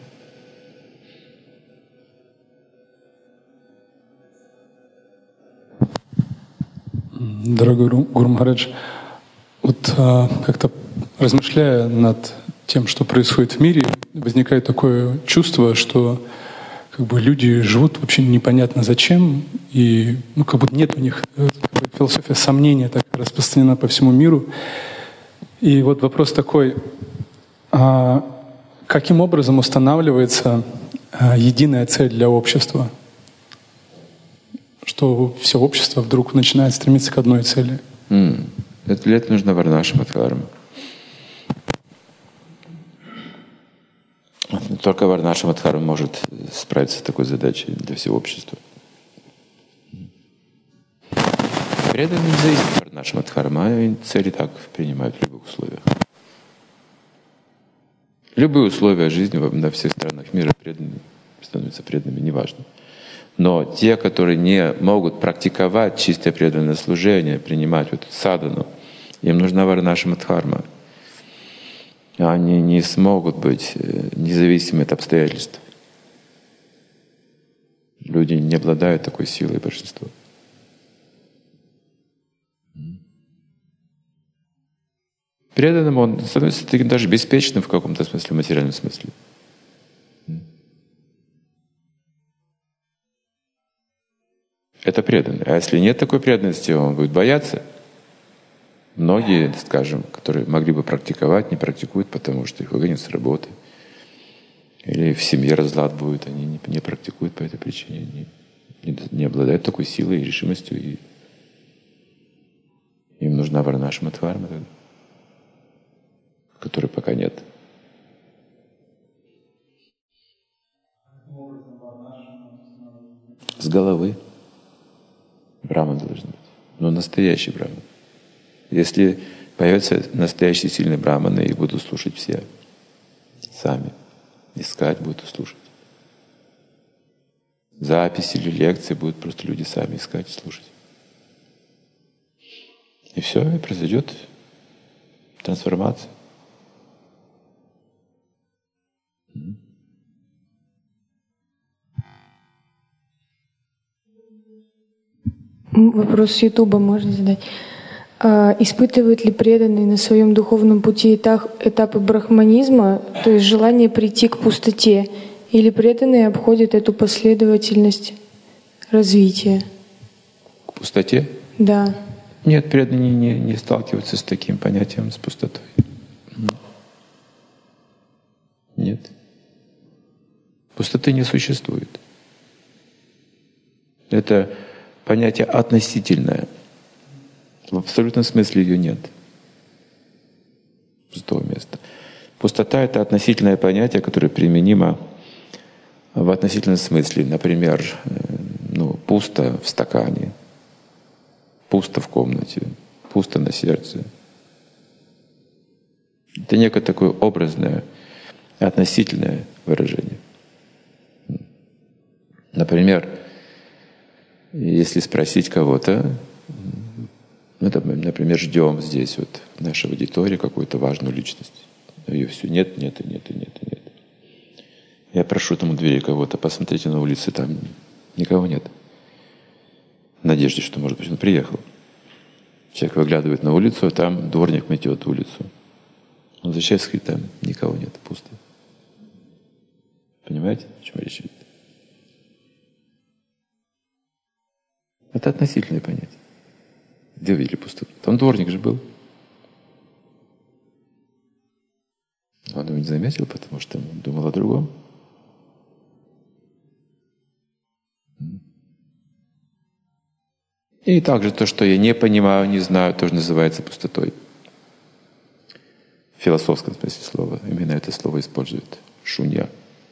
Дорогой Гуру Махарадж, вот а, как-то размышляя над тем, что происходит в мире, возникает такое чувство, что как бы люди живут вообще непонятно зачем, и ну, как будто нет у них, как бы, философия сомнения так распространена по всему миру. И вот вопрос такой, а каким образом устанавливается а, единая цель для общества? Что все общество вдруг начинает стремиться к одной цели. Mm. Для этого нужна Варнашамадхарма. Только Варнашамадхарма может справиться с такой задачей для всего общества. Преданные не зависят от Варнашамадхарма, а цели так принимают в любых условиях. Любые условия жизни на всех странах мира преданными становятся преданными, неважно. Но те, которые не могут практиковать чистое преданное служение, принимать вот эту садану, им нужна Варнашамадхарма. Они не смогут быть независимы от обстоятельств. Люди не обладают такой силой, большинство. Преданным он становится таким даже беспечным в каком-то смысле, в материальном смысле. Это преданный. А если нет такой преданности, он будет бояться. Многие, скажем, которые могли бы практиковать, не практикуют, потому что их выгонят с работы. Или в семье разлад будет, они не, не практикуют по этой причине. Они не, не обладают такой силой и решимостью. И им нужна Варнашамадхарма, которой пока нет. С головы. Брахман должен быть. Но настоящий брахман. Если появятся настоящие сильные брахманы, их будут слушать все. Сами. Искать будут слушать. Записи или лекции будут просто люди сами искать и слушать. И все, и произойдет трансформация. Вопрос с Ютуба можно задать. А, испытывают ли преданные на своем духовном пути этап, этапы брахманизма, то есть желание прийти к пустоте, или преданные обходят эту последовательность развития? К пустоте? Да. Нет, преданные не, не сталкиваются с таким понятием, с пустотой. Нет. Пустоты не существует. Это понятие относительное. В абсолютном смысле ее нет. Пустого места. Пустота — это относительное понятие, которое применимо в относительном смысле. Например, ну, пусто в стакане, пусто в комнате, пусто на сердце. Это некое такое образное, относительное выражение. Например, если спросить кого-то, ну, например, ждем здесь вот в нашей аудитории какую-то важную личность. Ее все нет, нет, и нет, и нет, и нет. Я прошу там у двери кого-то, посмотрите на улице, там никого нет. В надежде, что, может быть, он приехал. Человек выглядывает на улицу, а там дворник метет улицу. Он возвращается, говорит, там никого нет, пусто. Понимаете, о чем речь идет? Это относительное понятие. Где видели пустоту? Там дворник же был. Он его не заметил, потому что он думал о другом. И также то, что я не понимаю, не знаю, тоже называется пустотой. В философском смысле слова. Именно это слово использует шунья.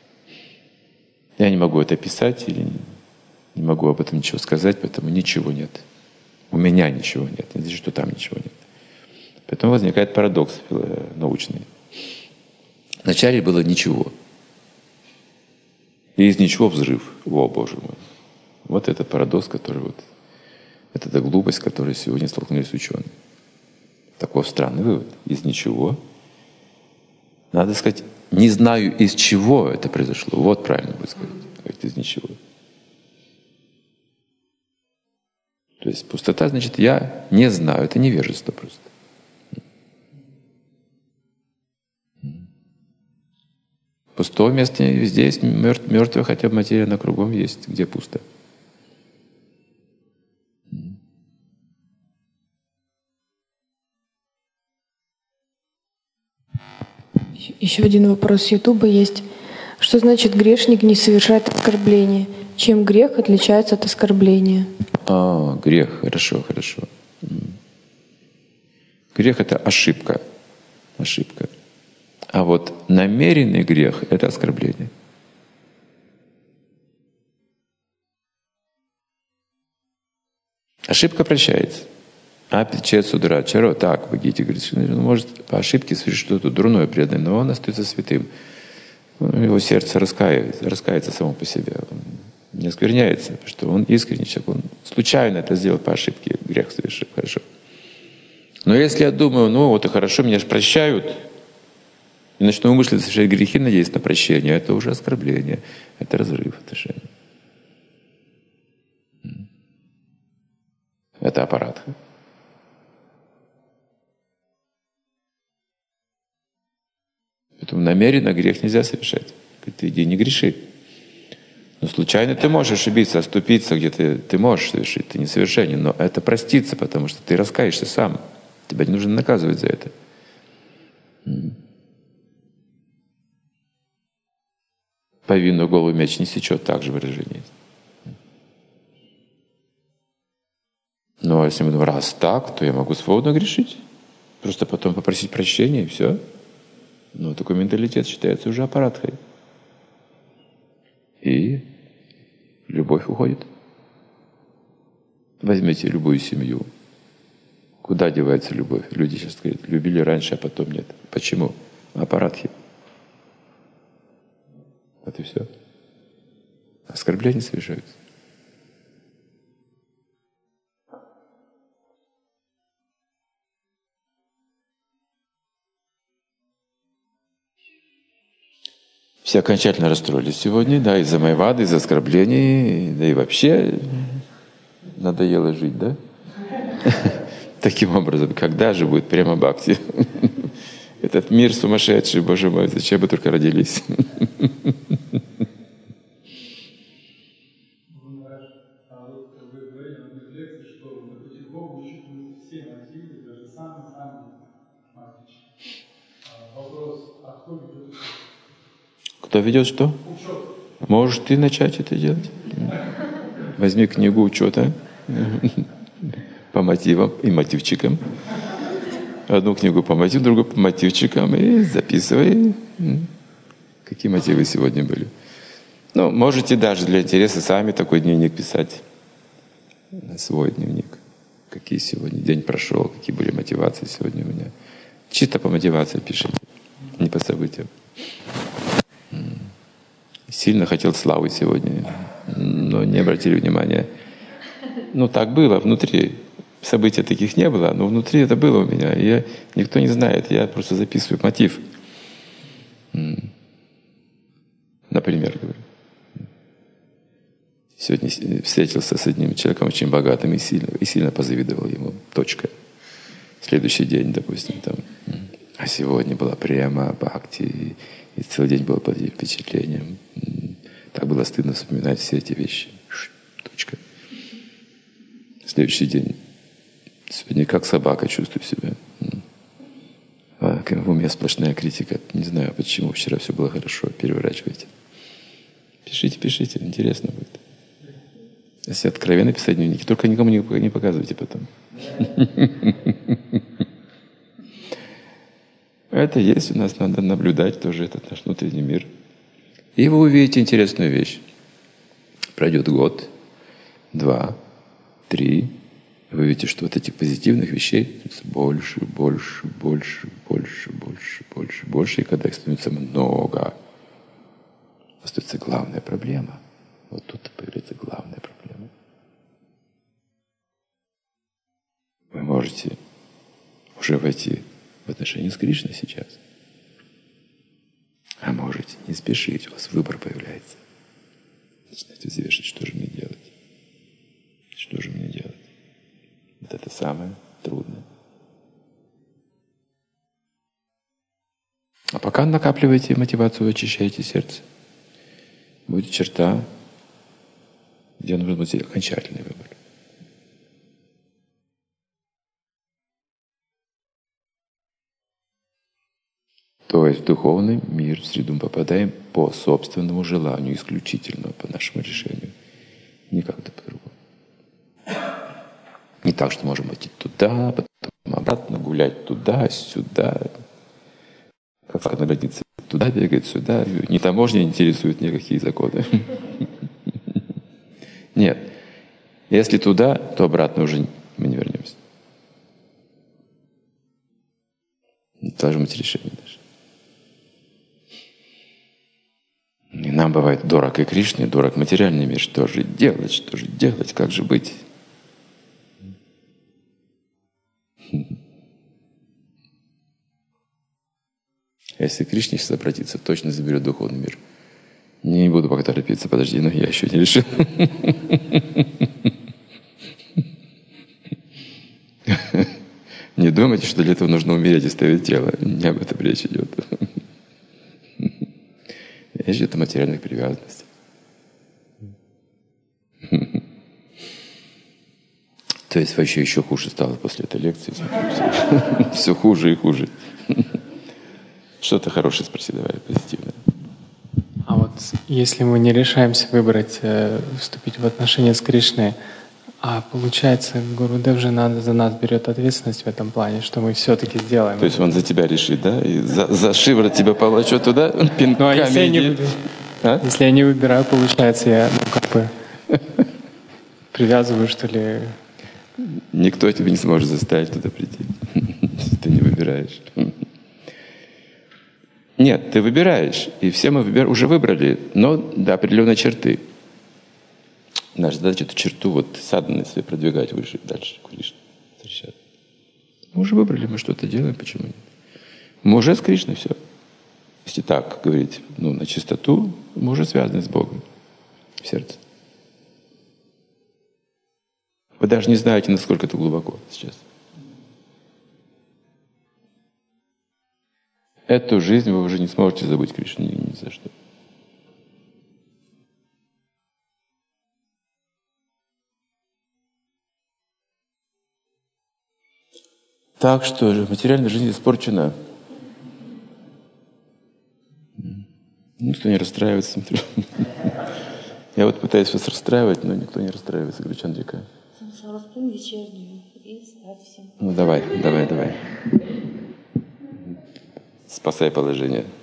Я не могу это писать или не могу об этом ничего сказать, поэтому ничего нет. У меня ничего нет. Не значит, что там ничего нет. Поэтому возникает парадокс научный. Вначале было ничего. И из ничего взрыв. О, Боже мой. Вот это парадокс, который вот... Это та глупость, с которой сегодня столкнулись ученые. Такой странный вывод. Из ничего Надо сказать, не знаю, из чего это произошло. Вот правильно будет сказать. Говорит, из ничего. То есть пустота, значит, я не знаю. Это невежество просто. Пустого места везде есть, мертвая хотя бы материя на кругом есть, где пусто. Еще один вопрос с Ютуба есть. Что значит грешник не совершает оскорбления? Чем грех отличается от оскорбления? А, грех, хорошо, хорошо. Грех — это ошибка. Ошибка. А вот намеренный грех — это оскорбление. Ошибка прощается. А печет судра чаро, так, Бхагавати говорит, что он может по ошибке совершить что-то дурное преданное, но он остается святым. Его сердце раскаивается, раскается само по себе. Он не оскверняется, потому что он искренний человек. Он случайно это сделал по ошибке, грех совершил, хорошо. Но если я думаю, ну вот и хорошо, меня же прощают, и начну умышленно совершать грехи, надеясь на прощение, это уже оскорбление, это разрыв отношений. Это аппарат. Поэтому намеренно грех нельзя совершать. Ты иди не греши. Но случайно ты можешь ошибиться, оступиться где-то, ты можешь совершить, ты несовершенен, но это проститься, потому что ты раскаешься сам. Тебя не нужно наказывать за это. По вину голову мяч не сечет, так же выражение есть. Но если мы думаем, раз так, то я могу свободно грешить. Просто потом попросить прощения, и все. Но такой менталитет считается уже аппаратхой. И любовь уходит. Возьмите любую семью. Куда девается любовь? Люди сейчас говорят, любили раньше, а потом нет. Почему? Аппаратхи. Вот и все. Оскорбления совершаются. Все окончательно расстроились сегодня, да, из-за майвады, из-за оскорблений, да и вообще надоело жить, да? Таким образом, когда же будет прямо бхакти? Этот мир сумасшедший, Боже мой, зачем мы только родились? Кто ведет что? Можешь ты начать это делать? Возьми книгу учета по мотивам и мотивчикам. Одну книгу по мотивам, другую по мотивчикам и записывай, какие мотивы сегодня были. Ну, можете даже для интереса сами такой дневник писать. Свой дневник. Какие сегодня день прошел, какие были мотивации сегодня у меня. Чисто по мотивации пишите, не по событиям. Сильно хотел славы сегодня, но не обратили внимания. Ну, так было внутри. Событий таких не было, но внутри это было у меня. И я, никто не знает, я просто записываю мотив. Например, говорю. Сегодня встретился с одним человеком очень богатым и сильно, и сильно позавидовал ему. Точка. Следующий день, допустим, там. А сегодня была према, бхакти, и, и целый день был под впечатлением. Так было стыдно вспоминать все эти вещи. Точка. Следующий день. Сегодня как собака чувствую себя. А, в уме сплошная критика. Не знаю, почему. Вчера все было хорошо. Переворачивайте. Пишите, пишите. Интересно будет. Если откровенно писать дневники, только никому не показывайте потом. Это есть у нас, надо наблюдать тоже этот наш внутренний мир. И вы увидите интересную вещь. Пройдет год, два, три. Вы видите, что вот этих позитивных вещей больше, больше, больше, больше, больше, больше, больше. И когда их становится много, остается главная проблема. Вот тут появляется главная проблема. Вы можете уже войти в отношения с Кришной сейчас. Начинаете не спешить, у вас выбор появляется. Начинаете взвешивать, что же мне делать. Что же мне делать? Вот это самое трудное. А пока накапливаете мотивацию, очищаете сердце. Будет черта, где нужно быть окончательный выбор. То есть в духовный мир, в среду мы попадаем по собственному желанию, исключительно по нашему решению. Никак-то по-другому. Не так, что можем идти туда, потом обратно, гулять туда, сюда. Как на границе туда бегать, сюда. Ни таможня не интересует никакие законы. Нет. Если туда, то обратно уже мы не вернемся. Должно быть решение даже. И нам бывает дорог и Кришна, и дорог материальный мир. Что же делать, что же делать, как же быть? Если Кришна сейчас обратится, точно заберет духовный мир. Не буду пока торопиться, подожди, но я еще не решил. Не думайте, что для этого нужно умереть и ставить тело. Не об этом речь идет. Речь идет о материальных привязанностях. То есть вообще еще хуже стало после этой лекции. Все хуже и хуже. Что-то хорошее спроси, давай, позитивное. А вот если мы не решаемся выбрать, э, вступить в отношения с Кришной, а получается, Гурудев же надо, за нас берет ответственность в этом плане, что мы все-таки сделаем. То есть он за тебя решит, да? И за, за шиворот тебя повлечет туда, пинками. Ну а если я, не выбираю, а? если я не выбираю, получается, я ну, как бы привязываю, что ли. Никто тебя не сможет заставить туда прийти, если ты не выбираешь. Нет, ты выбираешь, и все мы выбир... уже выбрали, но до определенной черты. Наша задача эту черту, вот садханой себе продвигать выше, дальше, Кришна. Мы уже выбрали, мы что-то делаем, почему нет? Мы уже с Кришной все. Если так говорить, ну, на чистоту, мы уже связаны с Богом в сердце. Вы даже не знаете, насколько это глубоко сейчас. Эту жизнь вы уже не сможете забыть Кришну ни, ни за что. Так что же, материальная жизнь испорчена. Никто не расстраивается, смотрю. Я вот пытаюсь вас расстраивать, но никто не расстраивается, говорю, Чандрика. вечернюю и спать всем. Ну давай, давай, давай. Спасай положение.